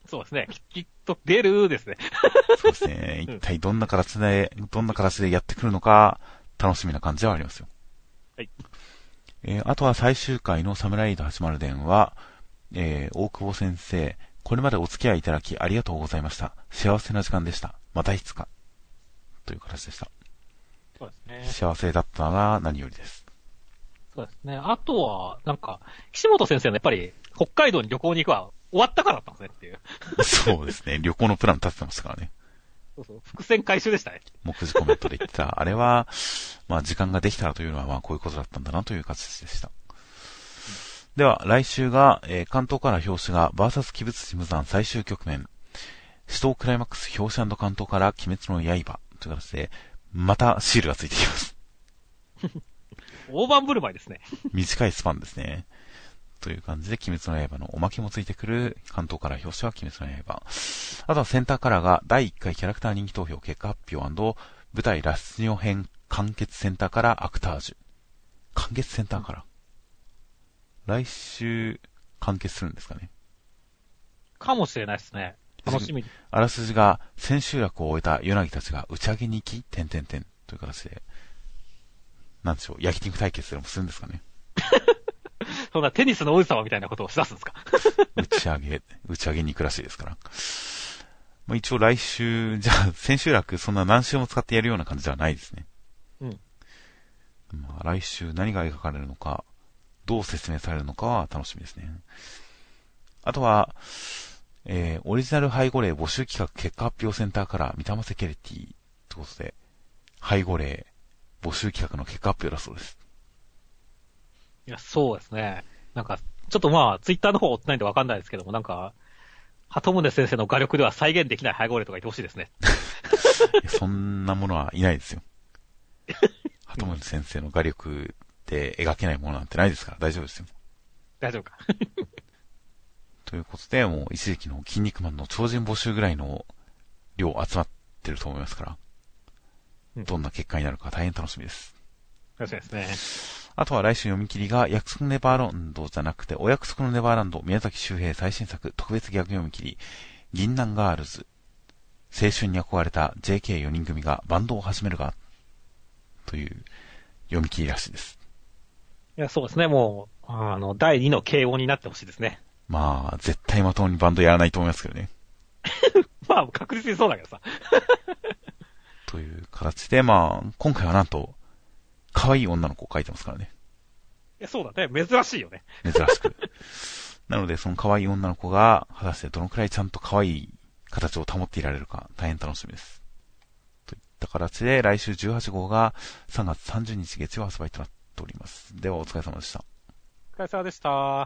そうですね。きっと出るですね。 そうですね。一体どんな形で、どんな形でやってくるのか、楽しみな感じはありますよ。 はい。 えー、あとは最終回のサムライエイトはちまる伝は、えー、大久保先生、これまでお付き合いいただきありがとうございました。幸せな時間でした。またいつか。という形でした。 そうですね。 幸せだったら何よりです。 そうですね。あとは、なんか、岸本先生のやっぱり、北海道に旅行に行くは終わったからだったんですねっていう。 そうですね。旅行のプラン立ててましたからね。 そうそう。伏線回収でしたね。 目次コメントで言ってた。あれは、まあ時間ができたらというのは、まあこういうことだったんだなという形でした。では、来週が、えー、関東から表紙が、バーサス鬼物寺無惨最終局面。死闘クライマックス表紙&関東から鬼滅の刃という形で、またシールがついてきます。 大盤振る舞いですね。 短いスパンですね。という感じで、鬼滅の刃のおまけもついてくる、関東から表紙は鬼滅の刃。あとはセンターカラーが、だいいっかいキャラクター人気投票結果発表&舞台ラスニオ編完結センターカラーアクタージュ。完結センターカラー。来週、完結するんですかね。 かもしれないですね。楽しみ。 あらすじが、千秋楽を終えたヨナギたちが打ち上げに行き、点々点という形で、なんでしょう、焼肉対決でもするんですかね。 そんなテニスの王子様みたいなことをしだすんですか。 打ち上げ、打ち上げに行くらしいですから。まあ、一応来週、じゃあ、千秋楽そんな何週も使ってやるような感じではないですね。 うん。 まあ、来週何が描かれるのか、どう説明されるのかは楽しみですね。あとは、えー、オリジナル背後霊募集企画結果発表センターから三玉セキュリティということで、背後霊募集企画の結果発表だそうです。 いや、そうですね。なんか、ちょっとまあ、ツイッターの方追ってないんでわかんないですけども、なんか、鳩宗先生の画力では再現できない背後霊とか言ってほしいですね。 そんなものはいないですよ。鳩宗先生の画力で描けないものなんてないですから大丈夫ですよ。 大丈夫か。 ということで、もう一時期の筋肉マンの超人募集ぐらいの量集まってると思いますから、うん、どんな結果になるか大変楽しみです。 楽しみですね。 あとは来週読み切りが、約束のネバーランドじゃなくて、お約束のネバーランド、宮崎周平最新作、特別逆読み切り、銀杏ガールズ、青春に憧れた ジェーケーよにん組がバンドを始めるが、という読み切りらしいです。 いや、そうですね、もう、あの、だいにの慶応になってほしいですね。 まあ、絶対まともにバンドやらないと思いますけどね。 まあ、確実にそうだけどさ。 という形で、まあ、今回はなんと、可愛い女の子を描いてますからね。 いや、そうだね。珍しいよね。 珍しく。なので、その可愛い女の子が、果たしてどのくらいちゃんと可愛い形を保っていられるか、大変楽しみです。といった形で、来週じゅうはち号がさんがつさんじゅうにち月曜発売となっております。では、お疲れ様でした。 お疲れ様でした。